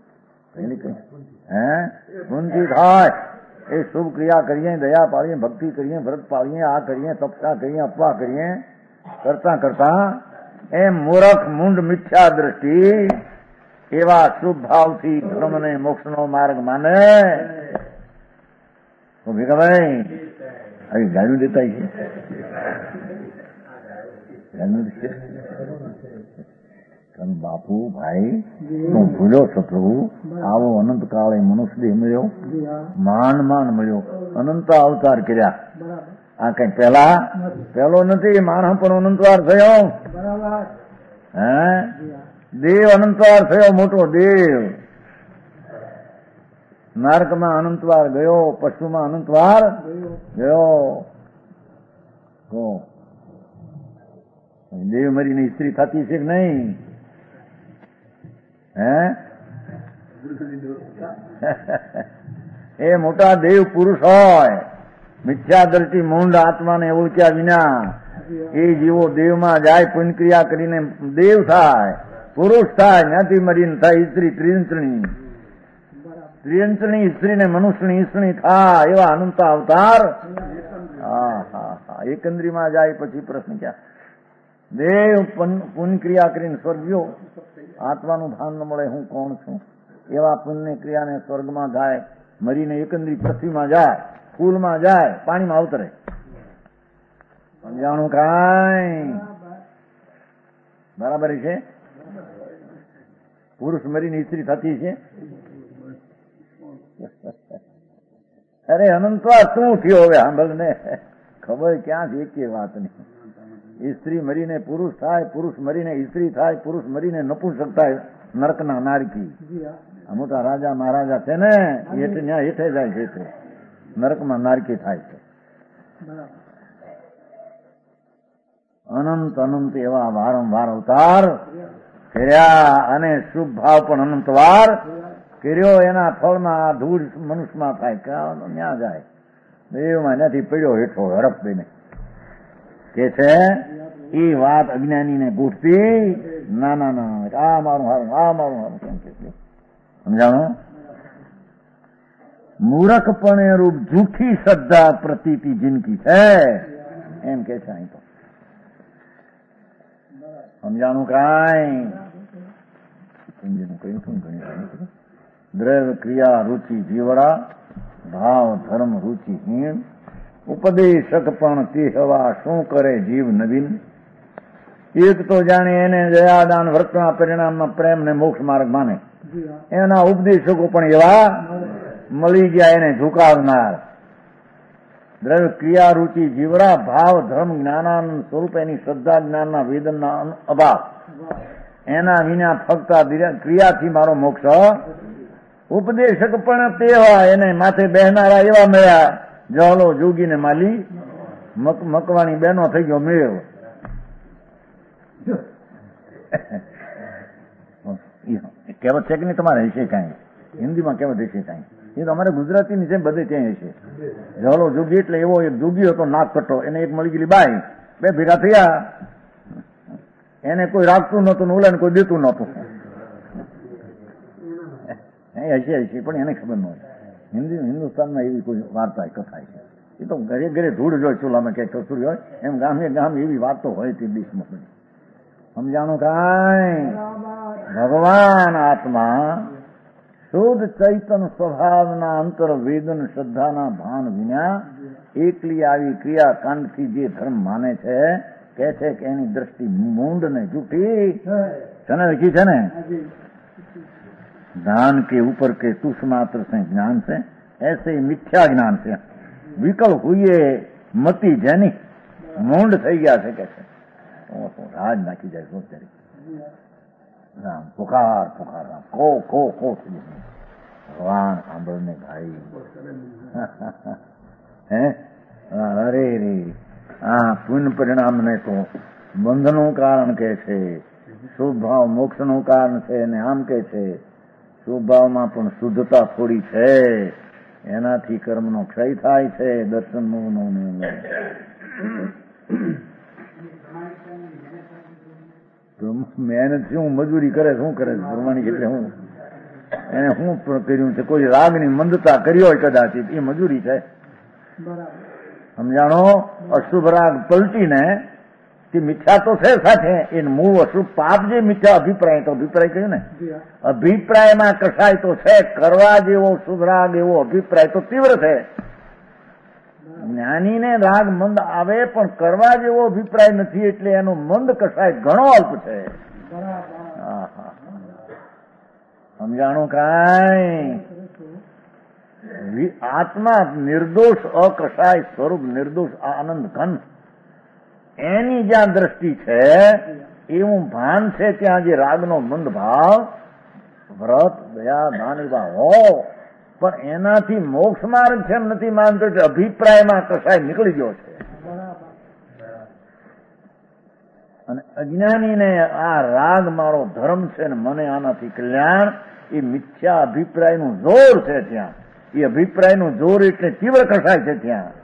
સુનથી થાય એ શુભ ક્રિયા કરીએ, દયા પાડીએ, ભક્તિ કરીએ, વ્રત પાડીએ, આ કરીએ, તપસ્યા કરીએ, અપવા કરીએ, કરતા કરતા એમ મૂર્ખ મૂંડ મિથ્યા દ્રષ્ટિ એવા શુભ ભાવથી ધર્મ ને મોક્ષ નો માર્ગ માને. તો ભીખાભાઈ આવી ગાયું દેતા છે બાપુ ભાઈ તું ભૂલ્યો છો પ્રભુ, આવો અનંત કાળે મનુષ્ય દેહ મળ્યો, માંડ મળ્યો, અનંત અવતાર કર્યા. આ કઈ પહેલો નથી, માણસ પણ અનંતવાર થયો. હે દેવ અનંતવાર થયો, મોટો દેવ. નરકમાં અનંતવાર ગયો, પશુમાં અનંતવાર ગયો. દેવ મરીને સ્ત્રી થતી છે કે નહીં? હે એ મોટા દેવ પુરુષ હોય, મિથ્યા દ્રષ્ટિ મૂંડ આત્માને ઓળખ્યા વિના એ જીવો દેવમાં જાય, પુણ્યક્રિયા કરીને દેવ થાય, પુરુષ થાય. ત્યાંથી મરીને થાય સ્ત્રી ત્રિયંત્રણી સ્ત્રીને મનુષ્યની સ્ત્રી થાય. એવા અનંત અવતાર. હા એકંદરીમાં જાય પછી પ્રશ્ન ક્યાં? દેવ પુણ્યક્રિયા કરીને સ્વર્ગ ગયો, આત્માનું ભાન ન મળે હું કોણ છું. એવા પુણ્ય ક્રિયાને સ્વર્ગમાં જાય, મરીને એકંદરી પૃથ્વીમાં જાય, ફૂલમાં જાય, પાણીમાં અવતરે. સમજાણું કાંઈ? બરાબર છે. પુરુષ મરીને સ્ત્રી થતી છે. અરે અનંતવાર શું થયો હવે સાંભળ ને, ખબર ક્યાં છે એક વાત નહીં. સ્ત્રી મરીને પુરુષ થાય, પુરુષ મરીને સ્ત્રી થાય, પુરુષ મરીને નપુંસક થાય, નરકના નારકી. મોટા રાજા મહારાજા છે ને હેઠે જાય છે, નરકમાં નારકી થાય છે. અનંત એવા વારંવાર અવતાર કર્યા અને શુભ ભાવ પણ અનંતવાર કર્યો. એના ફળમાં ધૂળ મનુષ્યમાં થાય, ત્યાં જાય દેવમાં નથી પડ્યો હેઠો હરફ દઈને કે છે. એ વાત અજ્ઞાનીને ગૂંઠતી ના, આ મારું હારું, આ મારું હારું કેમ કે સમજાણો? મૂર્ખપણે રૂપ જૂઠી શ્રદ્ધા પ્રતીતિ જિંદગી છે એમ કે છે. અહીં તો સમજાણું કાંઈ? દ્રવ્ય ક્રિયા રુચિ જીવડા, ભાવ ધર્મ રુચિ હીણ, ઉપદેશક પણ તે હવા શું કરે જીવ નવીન. એક તો જાણે એને દયાદાન વર્તના પરિણામમાં પ્રેમ ને મોક્ષ માર્ગ માને, એના ઉપદેશકો પણ એવા મળી ગયા એને ઝુકાવનાર. દ્રવ્ય ક્રિયા રુચિ જીવડા, ભાવ ધર્મ જ્ઞાનાનંદ સ્વરૂપ એની શ્રદ્ધા જ્ઞાનના વેદનના અભાવ, એના વિના ફક્ત ક્રિયાથી મારો મોક્ષ. ઉપદેશક પણ તેવા એને માથે બેહનારા એવા મળ્યા, જહલો જોગીને માલી મકવાણી બેનો થઈ ગયો મેળ. કહેવત છે કે નહીં તમારે? હશે કાંઈ હિન્દીમાં કહેવત હશે કાંઈ? એ તો અમારે ગુજરાતીની છે, બધે ત્યાં હશે. જહલો જોગી એટલે એવો એક જોગી હતો નાક કટો, એને એક મળી ગયેલી બાઈ, બે ભેગા થયા. એને કોઈ રાખતું નહોતું ને ઓલાને કોઈ દેતું નહોતું. હશે પણ એને ખબર ન હોય. હિન્દુસ્તાનમાં એવી કોઈ વાર્તા કથા છે. એ તો ઘરે ઘરે ધૂળ જ હોય, ચૂલામાં ક્યાંક કસૂરી હોય, એમ ગામે ગામ એવી વાતો હોય તે દેશમાં બધી. સમજાણું કાંઈ? ભગવાન આત્મા શુદ્ધ ચૈતન સ્વભાવના અંતર વેદન શ્રદ્ધાના ભાન વિના એકલી આવી ક્રિયા કાંડથી જે ધર્મ માને છે, કે છે કે એની દ્રષ્ટિ મૂંડ ને જૂઠી છે ને, લખી છે ને. ज्ञान के ऊपर के तुष मात्र से ज्ञान से ऐसे ही मिथ्या ज्ञान से विकल हुए मती जैनी मूंड થઈ ગયા છે કે છે. રાજ નાખી જાય શું કરી? રામ પુકાર રામ કો ભગવાન સાંભળને ભાઈ. હે અરે રે, આ પુણ્ય પરિણામ ને તો બંધનું કારણ કે છે, શુભ ભાવ મોક્ષનું કારણ છે ને આમ કે છે. સ્વભાવમાં પણ શુદ્ધતા થોડી છે, એનાથી કર્મનો ક્ષય થાય છે. દર્શન મહેનત શું મજૂરી કરે, શું કરે પ્રમાણિક એટલે હું એને શું કર્યું છે? કોઈ રાગની મંદતા કરી હોય કદાચ, એ મજૂરી છે. સમજાણો? અશુભ રાગ પલટીને કે મિથ્યા તો છે સાથે, એ મૂળ અશુભ પાપ જે મિથ્યા અભિપ્રાય, તો અભિપ્રાય કહ્યું ને, અભિપ્રાયમાં કસાય તો છે. કરવા જેવો શુભ રાગ એવો અભિપ્રાય તો તીવ્ર છે. જ્ઞાનીને રાગ મંદ આવે પણ કરવા જેવો અભિપ્રાય નથી, એટલે એનો મંદ કસાય ઘણો અલ્પ છે. સમજાણું કાંઈ? આત્મા નિર્દોષ અકસાય સ્વરૂપ નિર્દોષ આનંદ ઘન એની જ્યાં દ્રષ્ટિ છે એવું ભાન છે ત્યાં જે રાગનો મંદ ભાવ વ્રત દયા દાન એવા હો પણ એનાથી મોક્ષ માર્ગ છે એમ નથી માનતો એટલે અભિપ્રાયમાં કસાય નીકળી ગયો છે. અને અજ્ઞાનીને આ રાગ મારો ધર્મ છે ને મને આનાથી કલ્યાણ એ મિથ્યા અભિપ્રાયનું જોર છે ત્યાં. એ અભિપ્રાયનું જોર એટલે તીવ્ર કસાય છે ત્યાં.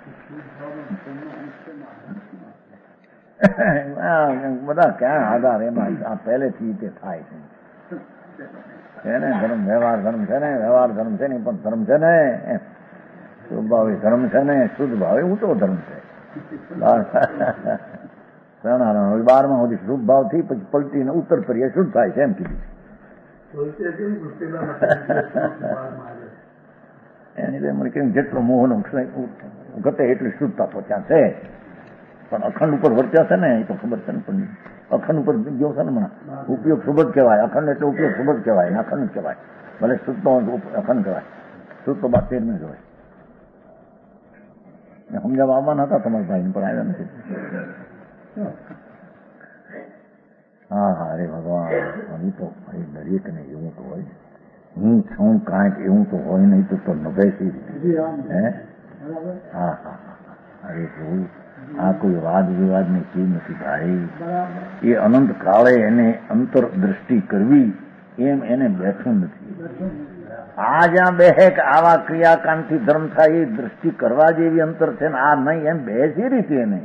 બધા ક્યાં આધાર એમાં આ પહેલેથી તે થાય છે ને ધર્મ વ્યવહાર ધર્મ છે ને વ્યવહાર ધર્મ છે ને પણ ધર્મ છે ને શુદ્ધ ભાવ ધર્મ છે ને શુદ્ધ ભાવ ઊંચો ધર્મ છે. 12માં સુધી શુભ ભાવ થી પછી પલટીને ઉત્તર પર્યાય શુદ્ધ થાય છે એમ કીધું. એની રીતે મને કેમ જેટલો મોહનો ઘટે એટલી શુદ્ધતા તો ત્યાં છે પણ અખંડ ઉપર વર્ત્યા છે ને એ તો ખબર છે ને. પણ અખંડ ઉપર ગયો છે ને હમણાં ઉપયોગ શુભ જ કહેવાય. અખંડ એટલે ઉપયોગ શુભ જ કહેવાય ને અખંડ જ કહેવાય. ભલે શુદ્ધ તો અખંડ કહેવાય. શુદ્ધ તો 13 કહેવાય. સમજાવવા આવવાના હતા તમારા ભાઈને પણ આવ્યા નથી. હા હા અરે ભગવાન અહીં તો દરેક ને એવું તો હોય હું છું કાંઈક એવું તો હોય નહીં તો નભેસી હે. હા હા અરે જોવું આ કોઈ વાદ વિવાદની ચીજ નથી ભાઈ. એ અનંત કાળે એને અંતર દ્રષ્ટિ કરવી એમ એને બેઠું નથી. આ જ્યાં બેહે કે આવા ક્રિયાકાંડથી ધર્મ થાય એ દ્રષ્ટિ કરવા જેવી અંતર છે ને આ નહીં એમ બેસી રીતે એને.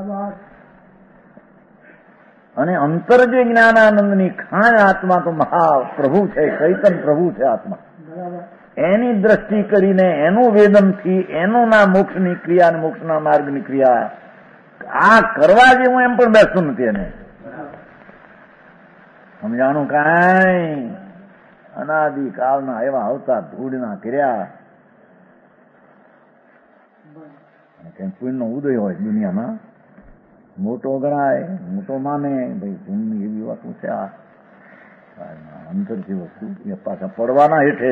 અને અંતર જે જ્ઞાનાનંદની ખાણ આત્મા તો મહાપ્રભુ છે ચૈતન પ્રભુ છે આત્મા. એની દ્રષ્ટિ કરીને એનું વેદનથી એનું ના મોક્ષની ક્રિયા અને મોક્ષના માર્ગની ક્રિયા આ કરવા જેવું એમ પણ બેસતું નથી એને. સમજાણું કાંઈ? અનાદિ કાળના એવા અવતાર ધૂળના કર્યા કઈ પુણ્યનો ઉદય હોય દુનિયામાં મોટો ગણાય મોટો માને ભાઈ પુણ્યની એવી વાતો છે. આ અંતરથી વસ્તુ એ પાછા પડવાના હેઠે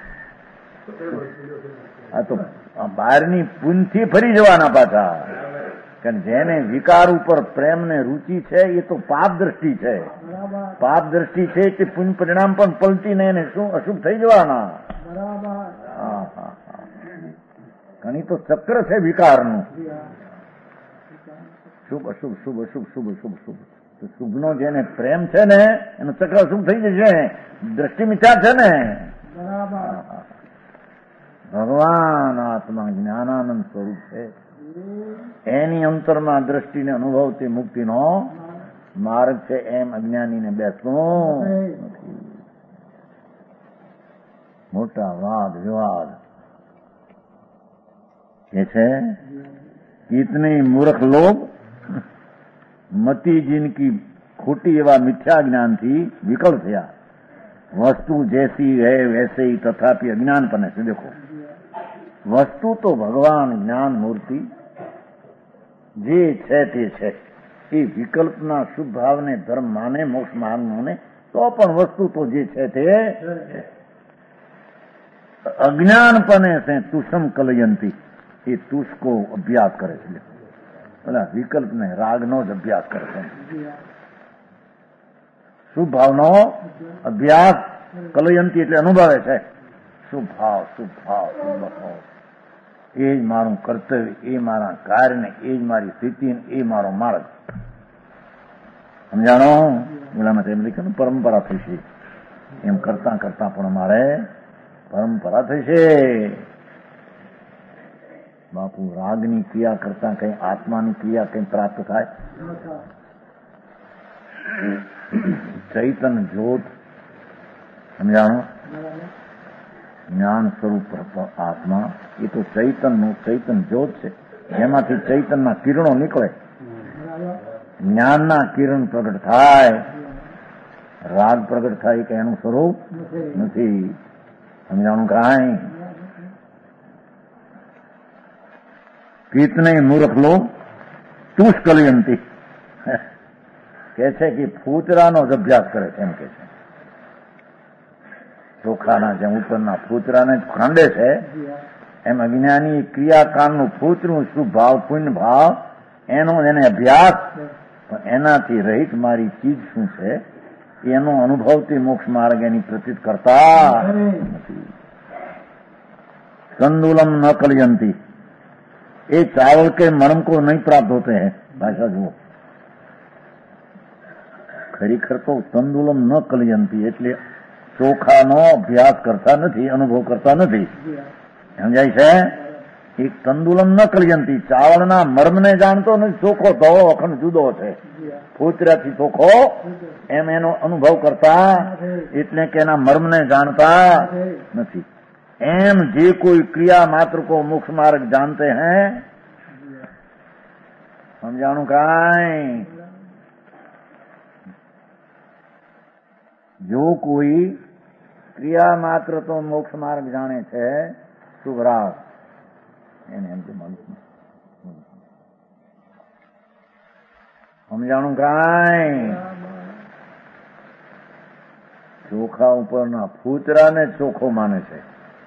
આ તો બહારની પુણ્યથી ફરી જવાના પાછા. કારણ જેને વિકાર ઉપર પ્રેમ ને રુચિ છે એ તો પાપ દ્રષ્ટિ છે. પાપ દ્રષ્ટિ છે કે પુણ્ય પરિણામ પણ પલટીને એને શું અશુભ થઈ જવાના. હા હા ઘણી તો ચક્ર છે વિકારનું. શુભ અશુભ શુભ અશુભ શુભ અશુભ શુભ શુભનો જેને પ્રેમ છે ને એનો ચક્ર અશુભ થઈ જશે. દ્રષ્ટિ મિથ્યા છે ને. ભગવાન આત્મા જ્ઞાનાનંદ સ્વરૂપ છે. એની અંતરમાં દ્રષ્ટિને અનુભવતી મુક્તિનો માર્ગ છે. એમ અજ્ઞાનીને બેસવું નથી. મોટા વાદ વિવાદ એ છે ઇતની મૂર્ખ લોગ મતિ जिनकी खोटी एवं मिथ्या ज्ञान थी विकल थया. वस्तु जैसी है वैसे ही तथापि अज्ञान पने से. देखो वस्तु तो भगवान ज्ञान मूर्ति जे છે તે છે. એ વિકલ્પના શુભ ભાવને ધર્મ માને મોક્ષ માને તો પણ વસ્તુ તો જે છે તે અજ્ઞાનપણે છે તુષમ કલયંતી. એ તુષ કો અભ્યાસ કરે છે. પેલા વિકલ્પને રાગનો જ અભ્યાસ કરે છે. શુભ ભાવનો અભ્યાસ કલયંતી એટલે અનુભવે છે. શુભ ભાવ શુભ ભાવ શુભ ભાવ એ જ મારું કર્તવ્ય એ મારા કાર્યને એ જ મારી સ્થિતિ એ મારો માર્ગ. સમજાણો? ઓલામાં એમ લખ્યું ને પરંપરા થશે. એમ કરતા કરતા પણ મારે પરંપરા થશે. બાપુ રાગની ક્રિયા કરતા કઈ આત્માની ક્રિયા કઈ પ્રાપ્ત થાય? ચૈતન જ્યોત સમજાણો? જ્ઞાન સ્વરૂપ આત્મા એ તો ચૈતનનું ચૈતન જ્યોત છે. એમાંથી ચૈતનના કિરણો નીકળે. જ્ઞાનના કિરણ પ્રગટ થાય. રાગ પ્રગટ થાય કે એનું સ્વરૂપ નથી. સમજાણું કાંઈ? कितने मूर्ख लोग तुष कलयंती કે છે કે ફૂતરાનો જ અભ્યાસ કરે છે એમ કે છે. ચોખાના જેમ ઉપરના ફૂતરાને ખાંડે છે એમ અજ્ઞાની ક્રિયાકાંડનું ફૂતરું શુભ ભાવ પુણ્ય ભાવ એનો એને અભ્યાસ, પણ એનાથી રહિત મારી ચીજ શું છે એનો અનુભવથી મોક્ષ માર્ગ એની પ્રતીત કરતા નથી. तंदुलम न कलयंती, ये चावल के मर्म को नहीं प्राप्त होते हैं. भाषा જુઓ, ખરેખર તો તંદુલમ ન કલયંતી એટલે ચોખાનો અભ્યાસ કરતા નથી, અનુભવ કરતા નથી. સમજાય છે? એક તંદુલમ ન કલયંતી, ચાવળના મર્મને જાણતો નથી. ચોખ્ખો ધોળો અખંડ જુદો છે, ફૂતરાથી ચોખ્ખો એમ એનો અનુભવ કરતા, એટલે કે એના મર્મને જાણતા નથી. एम जे कोई क्रिया मात्र को मोक्ष मार्ग जानते हैं, समझाणु काई, जो कोई क्रिया मात्र तो मोक्ष मार्ग जाने छे शुभराग એને એમ કે માલુમ સમજાણું કાઈ. ચોખા ઉપરના ફૂતરાને ચોખ્ખો માને છે,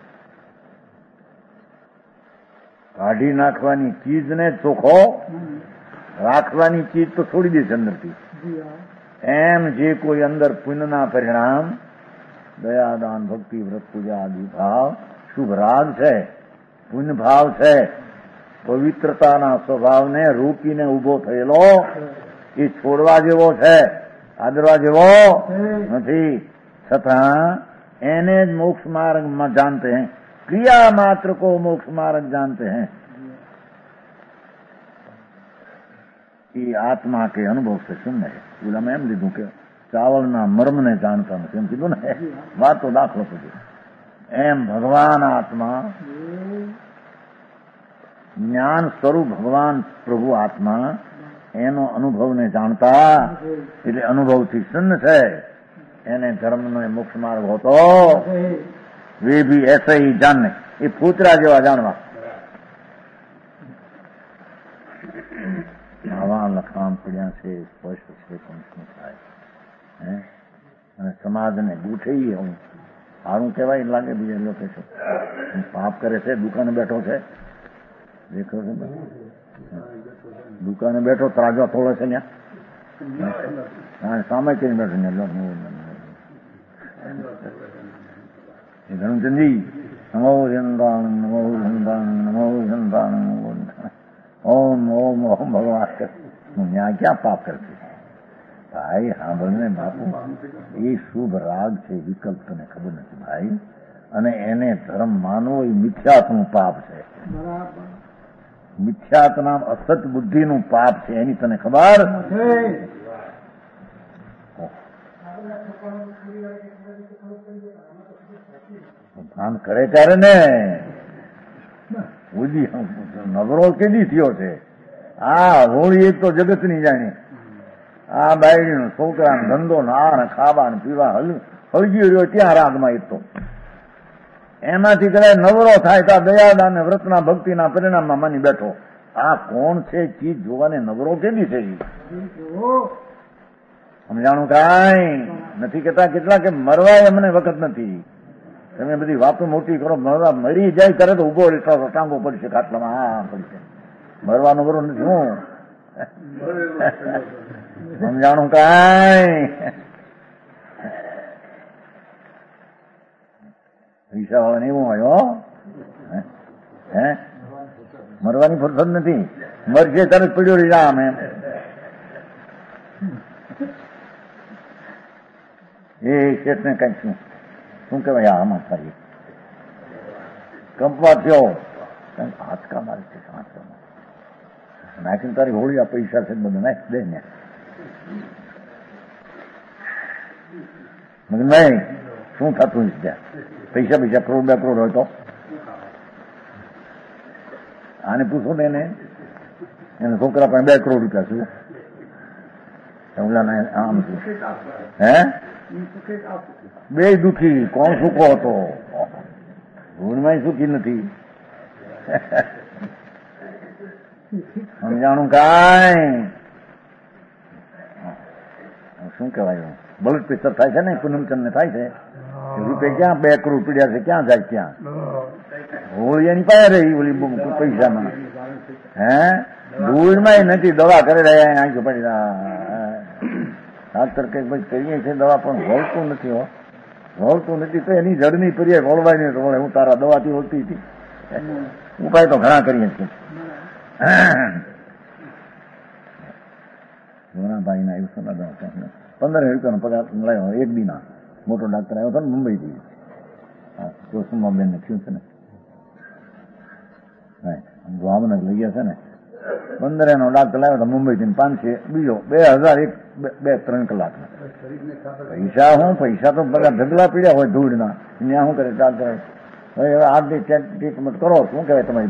કાઢી નાખવાની ચીજને ચોખ્ખો રાખવાની ચીજ તો છોડી દે છે અંદરથી. એમ જે કોઈ અંદર પુણ્યના પરિણામ દયાદાન ભક્તિ વ્રત પૂજા આદિ ભાવ શુભ રાગ છે, પુણ્ય ભાવ છે, પવિત્રતાના સ્વભાવને રોકીને ઉભો થયેલો એ છોડવા જેવો છે, આદરવા જેવો નથી. છતાં એને જ મોક્ષ માર્ગમાં જાણते हैं, क्रिया मात्र को मोक्ष मार्ग जानते हैं. ये आत्मा के अनुभव से सुनने है. बोला मैं एम લીધું કે ચાવલના મર્મને જાણતા નથી એમ કીધું ને, વાત તો દાખલો પડ્યો. એમ ભગવાન આત્મા, જ્ઞાન સ્વરૂપ ભગવાન પ્રભુ આત્મા એનો અનુભવને જાણતા, એટલે અનુભવથી શૂન્ય છે. એને ધર્મનો મોક્ષ માર્ગ હોતો वे भी ऐसे ही जानने, ये फूतरा જેવા જાણવા. આવા લખાણ પડ્યા છે, સ્પષ્ટ છે, પણ શું થાય? અને સમાજને ગૂંઠી હું સારું કહેવાય લાગે બીજા લોકો છે. પાપ કરે છે, દુકાને બેઠો છે, દેખો છે, દુકાને બેઠો ત્રાજો થોડો છે ત્યાં સામે કરીને બેઠો ને ધર્મચંદજી નમો જનદાન નમો જનદાન નમો જનદાન ઓમ ઓમ ઓમ ભગવાન હું ત્યાં ક્યાં પાપ કરતી ભાઈ? સાંભળને બાપુ, એ શુભ રાગ છે, વિકલ્પ તને ખબર નથી ભાઈ. અને એને ધર્મ માનવો એ મિથ્યાત્વનું પાપ છે. મિથ્યાત નામ અસત બુદ્ધિનું પાપ છે, એની તને ખબર? ભાન કરે ત્યારે ને નવરો કેદી થયો છે? આ હોળી એક તો જગતની જાણી, આ બાયડીનો છોકરાનો ધંધો ને આ ખાવા ને પીવા હળગી રહ્યો ત્યાં રાગમાં એક તો એમાંથી કદાચ નવરો થાય તો દયાદાન ને વ્રતના ભક્તિના પરિણામમાં માની બેઠો. આ કોણ છે ચીજ જોવાને નવરો કેદી છે? સમજાણું કાંઈ નથી કેતા. કેટલા કે મરવાય અમને વખત નથી. તમે બધી વાતો મોટી કરો, મરવા મરી જાય ત્યારે તો ઉભો ટાંગો પડશે ખાટલામાં, હા પડશે. મરવાનો બરો નથી. હું સમજાણું કાંઈ? પૈસા વાળાને એવું હોય હે મરવાની ફરસદ નથી. મરશે ત્યારે પડ્યો રહી આમ એમ. એ શેઠને કઈક શું કહેવાય આમાં થાય કંપવા થયો હાથકા મારે છે, નાખીને તારી હોળી આ પૈસા છે બધું નાખ દે ને. નહીં શું થતું ત્યાં પૈસા કરોડ 2 કરોડ હોય તો આને પૂછો ને એને છોકરા પાસે 2 કરોડ રૂપિયા શું આમ હે બે દુઃખી, કોણ સુખો હતો? ભૂલમાં સુખી નથી. સમજાણું કાંઈ? શું કહેવાય? બ્લડ પ્રેશર થાય છે ને પૂનમચંદ ને થાય છે. રૂપિયા ક્યાં 2 કરોડ પીડ્યા છે, ક્યાં જાય ક્યાં? હોળી એની પાસે રહી ઓલી પૈસામાં. ધૂળમાં નથી, દવા કરે રહ્યા આંખો પડી ડાક્ટર કઈક ભાઈ કરીએ છીએ દવા, પણ વળતું નથી. વળતું નથી તો એની જડની પર્યાય વળવાય નહીં. વળે હું તારા દવાથી વળતી હતી. ઉપાય તો ઘણા કરીએ છીએ. ભાઈ ના આવ્યું સોના દવા 15 રૂપિયાનો પગાર મળ્યો એક દીના. મોટો ડાક્ટર આવ્યો હતો ને મુંબઈથી. કુસુમાબેન ને થયું છે ને, ભાવનગર લઈ ગયા છે ને. 15 નો ડાક્ટર લાવ્યો હતો મુંબઈથી. 500 બીજો 2000 2-3 કલાક. પૈસા તો બધા ઢગલા પીડ્યા હોય ધૂળના. ત્યાં શું કરે ડાક્ટર? હવે આજની ટ્રીટમેન્ટ કરો. શું કહેવાય તમારી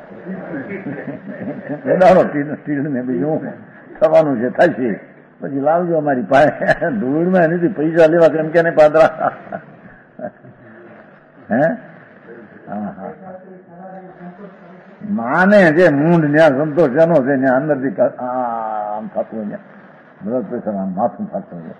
ભાષા? સ્ટીલ ને બીજું થવાનું છે થશે, પછી લાવજો અમારી પાસે. ધૂળમાં નથી પૈસા લેવા કેમ કે પાદરા. માને જે મૂંઢ ત્યાં સંતોષ એનો છે, ત્યાં અંદરથી આમ થતું હોય, બ્લડ પ્રેશર આમ માથું થતું હોય.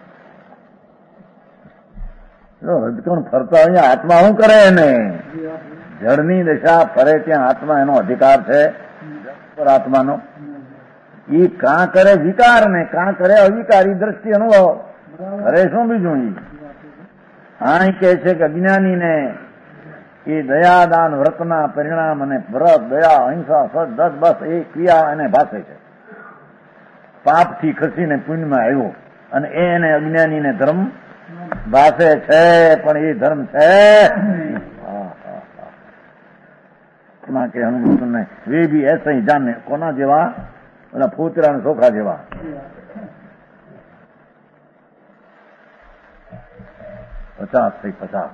રજકણ ફરતા અહીંયા આત્મા શું કરે એને? જળની દશા ફરે ત્યાં આત્મા એનો અધિકાર છે પર આત્માનો. એ કાં કરે વિકાર ને કાં કરે અવિકારી દ્રષ્ટિ અનુભવ કરે. શું બીજું? આ કહે છે કે અજ્ઞાનીને એ દયાદાન વ્રતના પરિણામ અને વ્રત, દયા, અહિંસા, સત, બસ એ ક્રિયા એને ભાષે છે. પાપથી ખસીને પુણ્યમાં આવ્યો અને એને અજ્ઞાનીને ધર્મ ભાષે છે, પણ એ ધર્મ છે કે અનુભવ નહીં. વે બી એસે જાને. કોના જેવા? ઓલા ફૂતરા ચોખા જેવા. પચાસ થઈ 50.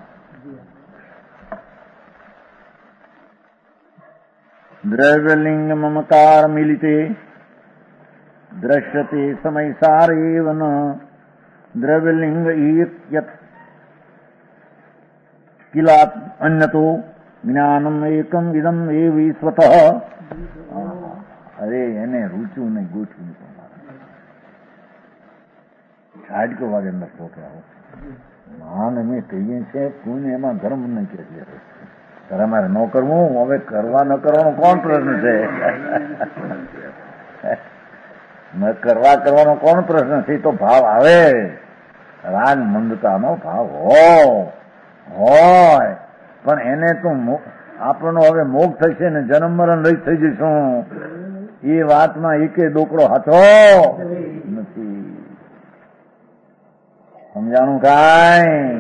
દ્રવ્યલિંગ મમકાર મિલિતે દ્રશ્યતે સમય સારેવ ન દ્રવ્યલિંગ યત કિલા અન્યતો જ્ઞાનમ એકમ ઇદમ એવ સ્વતઃ. અરે એને રૂચું નહીં ગોઠવું છાડકો વાગે અંદર છોકરાઓ માન અમે કહીએ છીએ કોઈને એમાં ધર્મ નહીં કે અમારે ન કરવું. હવે કરવા ન કરવાનો કોણ પ્રશ્ન છે? ન કરવાનો કોણ પ્રશ્ન છે? તો ભાવ આવે, રાગ મંદતાનો ભાવ હોય, પણ એને તો આપણનો હવે મોક્ષ થશે ને જન્મ મરણ રહિત થઈ જઈશું, એ વાતમાં એકે ડોકડો હાથો નથી. સમજાણું કાંઈ?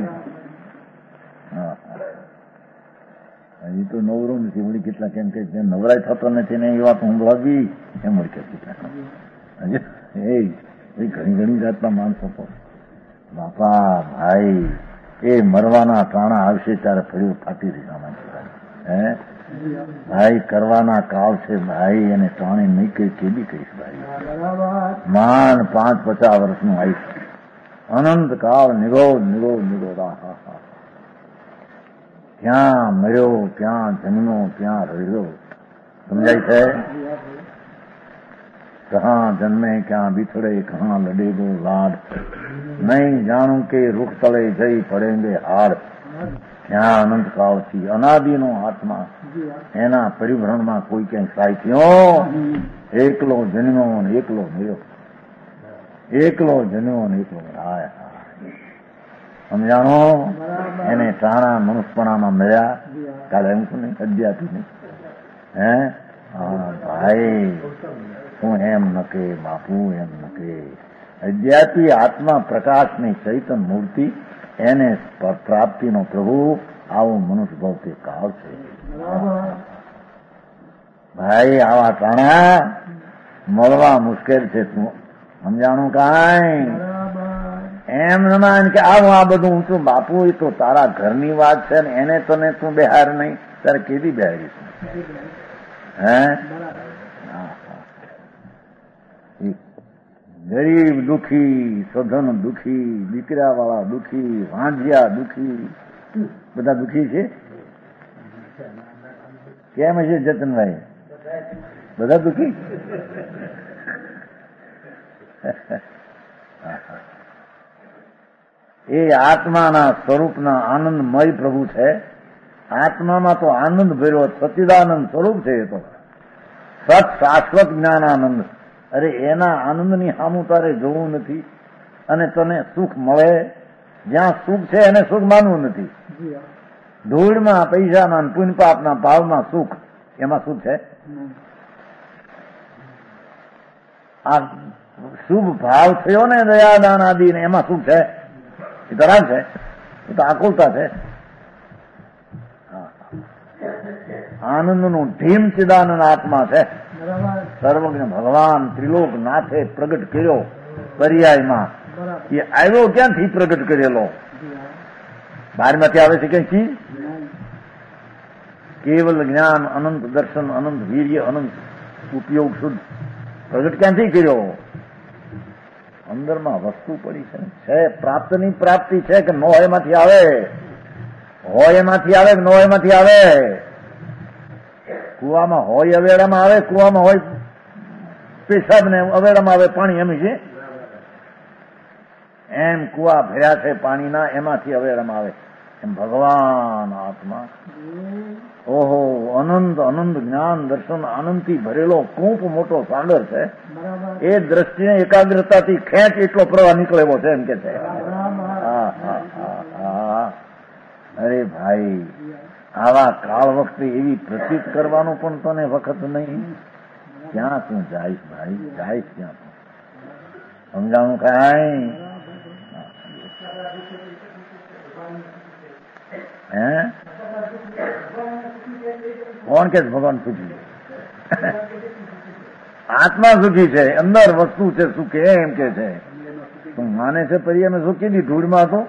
હજી તો નવરો નથી. વળી કેટલા કેમ કે નવરાય થતો નથી ને એ વાત હું લાવી એમ વળી કેટલા ઘણી જાતના માણસો તો બાપા ભાઈ એ મરવાના ટાણા આવશે ત્યારે ફરી ફાટી દીધા. ભાઈ કરવાના કાળ છે ભાઈ, એને ટાણે નહીં કઈ કેદી કહીશ ભાઈ. માન 5-50 વર્ષનું આવીશ. અનંત કાળ નિરોધ. ક્યાં મર્યો, ક્યાં જન્મ્યો, ક્યાં રહ્યો. સમજાય છે? કહાં જન્મે ક્યાં બિછડે, કહાં લડેગો લાડ. નહીં જાણું કે રૂખ તળે જઈ પડેંગે હાડ. ત્યાં અનંત કાળથી અનાદિનો આત્મા એના પરિભ્રમણમાં કોઈ ક્યાંય સાય થયો. એકલો જન્મ્યો ને એકલો મર્યો, એકલો જન્મ્યો ને એકલો હાય. સમજાણો? એને ટાણા મનુષ્યપણામાં મળ્યા. કાલે એમ શું નહીં અધ્યાત્મ નહીં. ભાઈ હું એમ ન કે બાપુ એમ ન કે. અધ્યાત્મી આત્મા પ્રકાશની ચૈતન મૂર્તિ એને પ્રાપ્તિનો પ્રભુ આવો મનુષ્ય ભાવ તે કાળ છે ભાઈ. આવા ટાણા મળવા મુશ્કેલ છે. તું સમજાણું કાંઈ? એમ ન માન કે આવું આ બધું ઊંચું બાપુ એ તો તારા ઘરની વાત છે ને એને તને તું બહાર નહીં, તારે કેદી બહારી ગરીબ દુખી, સધન દુખી, દીકરા વાળા દુખી, વાંઢિયા દુખી, બધા દુખી છે. કેમ છે જતનભાઈ? બધા દુખી? એ આત્માના સ્વરૂપના આનંદમય પ્રભુ છે. આત્મામાં તો આનંદ ભર્યો સચ્ચિદાનંદ સ્વરૂપ છે. એ તો સત શાશ્વત જ્ઞાનાનંદ. અરે એના આનંદની સામું તારે જોવું નથી અને તને સુખ મળે. જ્યાં સુખ છે એને સુખ માનવું નથી. ધૂળમાં, પૈસામાં, પુણ્ય પાપના ભાવમાં સુખ, એમાં સુખ છે? આ શુભ ભાવ થયો ને દયાદાન આદિ ને, એમાં સુખ છે? એ તો રાગ છે, એ તો આકુલતા છે. આનંદનું ઢીમ ચિદાનંદ આત્મા છે. સર્વજ્ઞ ભગવાન ત્રિલોક નાથે પ્રગટ કર્યો પર્યાયમાં. એ આવ્યો ક્યાંથી પ્રગટ કરેલો? બહારમાંથી આવે છે ક્યાંથી? કેવલ જ્ઞાન, અનંત દર્શન, અનંત વીર્ય, અનંત ઉપયોગ શુદ્ધ પ્રગટ ક્યાંથી કર્યો? અંદરમાં વસ્તુ પડી છે. પ્રાપ્તની પ્રાપ્તિ છે કે નો એમાંથી આવે? હોય એમાંથી આવે કે નો એમાંથી આવે? કુવામાં હોય અવેડામાં આવે, કુવામાં હોય પેશાબ ને અવેડામાં આવે પાણી, એમ છે. એમ કુવા ભર્યા છે પાણીના, એમાંથી અવેડામાં આવે. એમ ભગવાન આત્મા ઓહો અનંત અનંત જ્ઞાન દર્શન આનંદથી ભરેલો કૂપ મોટો સાગર છે. એ દ્રષ્ટિને એકાગ્રતાથી ખેંચ એટલો પ્રવાહ નીકળેલો છે, એમ કે છે. અરે ભાઈ, આવા કાળ વખતે એવી પ્રતીત કરવાનો પણ તને વખત નહીં. ક્યાં તું જાઈશ ભાઈ, જાઈશ ક્યાં તું? સમજાણું કાંઈ? હે કોણ કે ભગવાન સુખી? આત્મા સુખી છે, અંદર વસ્તુ છે સુખી, એમ કે છે. તું માને છે પરી અમે સુખી દી ધૂળમાં તો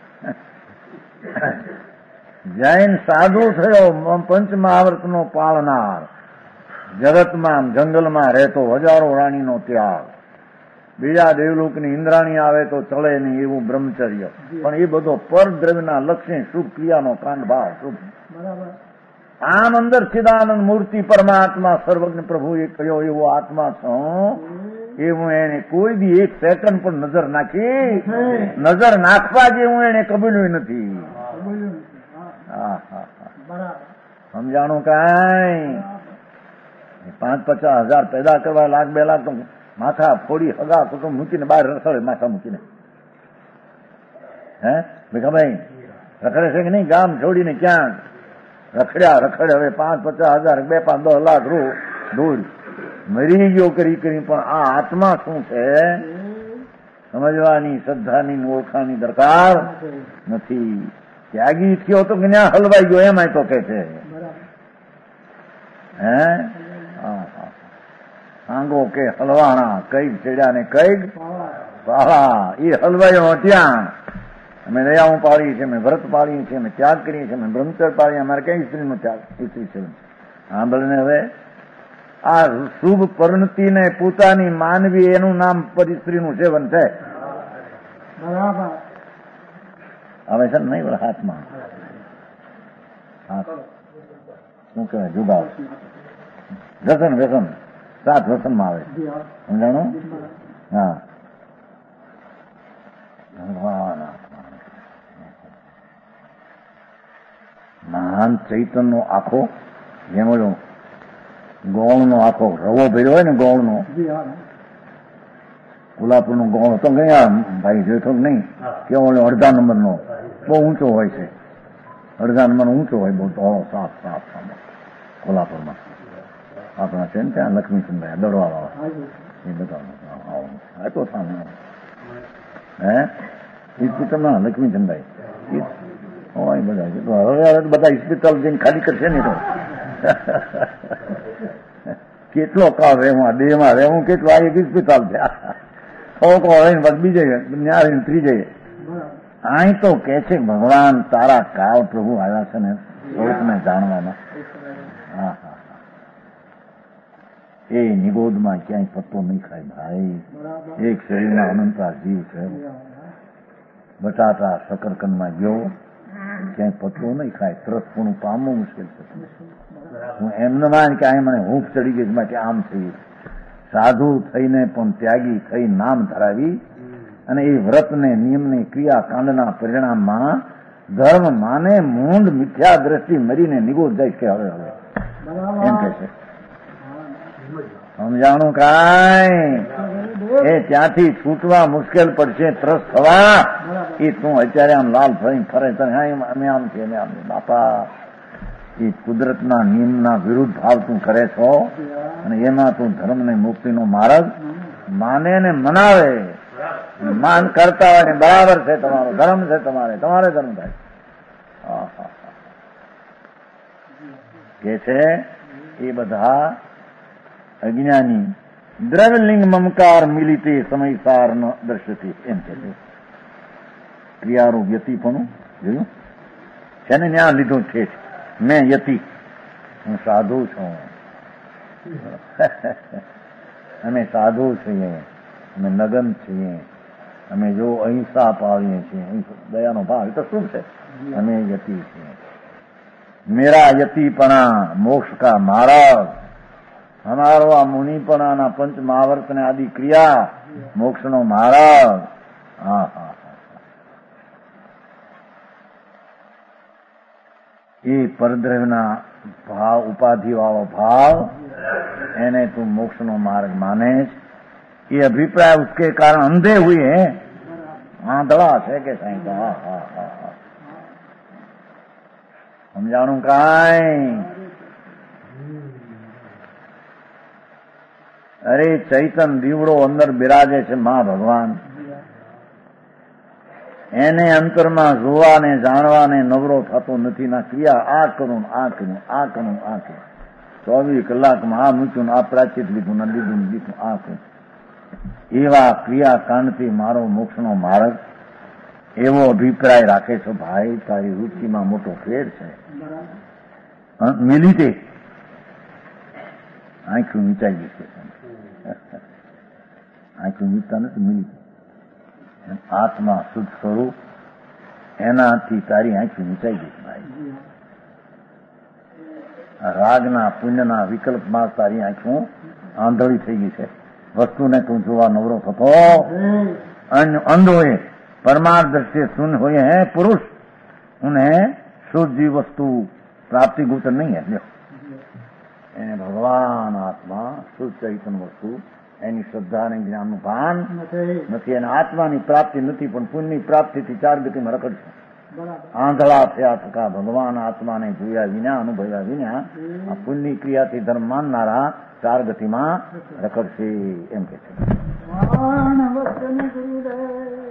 જૈન સાધુ થયો, પંચ મહાવ્રતનો પાળનાર, જગતમાં જંગલમાં રહેતો, હજારો રાણીનો ત્યાગ, બીજા દેવલોકની ઇન્દ્રાણી આવે તો ચલે નહીં એવું બ્રહ્મચર્ય, પણ એ બધો પરદ્રવ્યના લક્ષ્ય શુભ ક્રિયાનો કાંડ ભાવ શુભ. આમ અંદર ચિદાનંદ મૂર્તિ પરમાત્મા સર્વજ્ઞ પ્રભુ એ કહ્યો એવો આત્મા છું, એવું એને કોઈ દી એક સેકન્ડ પણ નજર નાખી, નજર નાખવા જેવું એને કબૂલ્યું નથી. સમજાણું કાંઈ? 5-50,000 પેદા કરવા, લાખ 2 લાખ તો માથા ફોડી હગા કુટુંબ મૂકીને બહાર રખડે, માથા મૂકીને. હે ભીખાભાઈ રખડે છે કે નહીં? ગામ છોડીને ક્યાં રખડ્યા રખડે. હવે 5-50,000 2-5-10 લાખ ધૂળ મરી ગયો કરી પણ આ આત્મા શું છે સમજવાની, શ્રદ્ધાની ઓળખાની દરકાર નથી. ત્યાગી થયો તો જ્ઞાન હલવાઈ ગયો, એમાંય તો કે છે. હે આંગો કે હલવાણા, કઈક ચડ્યા ને કઈક પાળા. એ હલવાયો ત્યાં. અમે દયાઓ પાળી છે, અમે વ્રત પાળીએ છીએ, અમે ત્યાગ કરીએ છીએ, અમે બ્રહ્મચર્ય પાળીએ. અમારે કઈ સ્ત્રીનો ત્યાગ? સ્ત્રી છે. સાંભળને હવે આ શુભ પરિણતિને પોતાની માનવી, એનું નામ સ્ત્રીનું સેવન છે. હવે છે ને નહીં હાથમાં શું કહેવાય? જુગાર, વ્યસન. વ્યસન 7 વ્યસનમાં આવે. સમજાણું? હા. મહાન ચૈતનનો આખો જેમ ગોળનો આખો રવો ભર્યો હોય ને, ગોળનો કોલ્હાપુરનો ગોળ તો ગયા ભાઈ જોઈતો નહીં, કેવો અડધા નંબરનો બહુ ઊંચો હોય છે. અડધા નંબરનો ઊંચો હોય, બહુ ધોળો સાફ કોલ્હાપુરમાં. આપણા છે ને ત્યાં લક્ષ્મીચંદ્ર દડવા વાળા, એ બધા તો સામે હે ઇસ્પિતલમાં લક્ષ્મીચંદ્ર હોય બધા. હવે બધા ઇસ્પિતલ જઈને ખાલી કરશે ને તો કેટલો કાળ રહેવું, આ દેહમાં રહેવું કેટલું. આ એક ઇસ્પિતલ છે. થોડો રહીને બસ બીજે ન્યા રહીને ત્રીજે. અહીં તો કે છે ભગવાન તારા કાળ પ્રભુ આવ્યા છે ને સ્વરૂપને જાણવામાં. હા હા, એ નિગોદમાં ક્યાંય પત્તો નહીં ખાય ભાઈ. એક શરીરના અનંતા જીવ છે. બટાટા શકરકંદમાં ગયો, ક્યાંય પત્તો નહીં ખાય. ત્રસપણું પામવું મુશ્કેલ છે. હું એમને માન કે અહીં મને હૂંફ ચડી ગઈ કે આમ થઈ. સાધુ થઈને પણ ત્યાગી થઈ નામ ધરાવી અને એ વ્રતને નિયમની ક્રિયાકાંડના પરિણામમાં ધર્મ માને મૂંડ મિથ્યા દ્રષ્ટિ મરીને નિગોદ જાય કે હવે એમ કે છે. સમજાણું કાંઈ? એ ત્યાંથી છૂટવા મુશ્કેલ પડશે, ત્રસ્ત થવા. એ તું અત્યારે આમ લાલ ફરી ફરે અમે આમ છીએ અમે આમ. બાપા, એ કુદરતના નિયમના વિરુદ્ધ ભાવ તું કરે છો અને એમાં તું ધર્મ ને મુક્તિનો માર્ગ માને ને મનાવે. માન કરતા હોય ને બરાબર છે, તમારો ધર્મ છે, તમારે ધર્મ થાય કે છે. એ બધા અજ્ઞાની દ્રવ્યલિંગ મમકાર મિલિતે સમયસાર ન દ્રશ્યથી એમ કે છે. ક્રિયારૂપ યતિપણું જોયું છે ને, ત્યાં લીધું છે. મેં યતિ, હું સાધુ છું, અમે સાધુ છીએ, અમે નગન છીએ, અમે જો અહિંસા પાળીએ છીએ, દયાનો ભાવ એ તો શું છે? અમે યતિ છીએ. મેરા યતિપણા મોક્ષ કા માર્ગ, હમારો આ મુનિપણાના પંચ મહાવર્ત ને આદિ ક્રિયા મોક્ષનો માર્ગ. હા હા, એ પરદ્રવ્યના ભાવ, ઉપાધિ વાળો ભાવ, એને તું મોક્ષનો માર્ગ માને છે. ये अभिप्राय उसके कारण अंधे हुए हैं. आंधड़ा है કે સાહેબ? હા હા હા હા, સમજાણું કાંઈ? અરે ચૈતન દીવડો અંદર બિરાજે છે મા ભગવાન, એને અંતરમાં જોવાને જાણવાને નવરો થતો નથી. ના ક્રિયા આ કરું આ કરું આ કરું આ કરું, 24 કલાકમાં આ મૂક્યું આ પ્રાચિત લીધું ના લીધું લીધું આ કરું. એવા ક્રિયાકાંડથી મારો મોક્ષનો માર્ગ, એવો અભિપ્રાય રાખે છો ભાઈ? તારી રુચિમાં મોટો ફેર છે. મિલી તે આંખું મીચાઈ ગઈ છે. આંખું મીચતા નથી, મિલી આત્મા શુદ્ધ સ્વરૂપ, એનાથી તારી આંખું મીચાઈ ગઈ છે ભાઈ. રાગના પુણ્યના વિકલ્પમાં તારી આંખું આંધળી થઈ ગઈ છે. વસ્તુને તું જોવા નવરો થતો अंध हुए, परमार्थ दृष्टि शून्य हुए हैं पुरुष, उन्हें शुद्ध जीव वस्तु प्राप्ति गोचर नहीं है. देखो, એને ભગવાન આત્મા શુદ્ધ ચૈતન્ય વસ્તુ, એની શ્રદ્ધા અને જ્ઞાનનું ભાન નથી, એને આત્માની પ્રાપ્તિ નથી, પણ પુણ્યની પ્રાપ્તિથી 4 ગતિમાં રખડશે. આંધળા થયા થકા ભગવાન આત્માને જોયા વિના, અનુભવ્યા વિના આ પુણ્યની ક્રિયાથી ધર્મ માનનારા 4 ગતિમાં રખડશે એમ કે છે.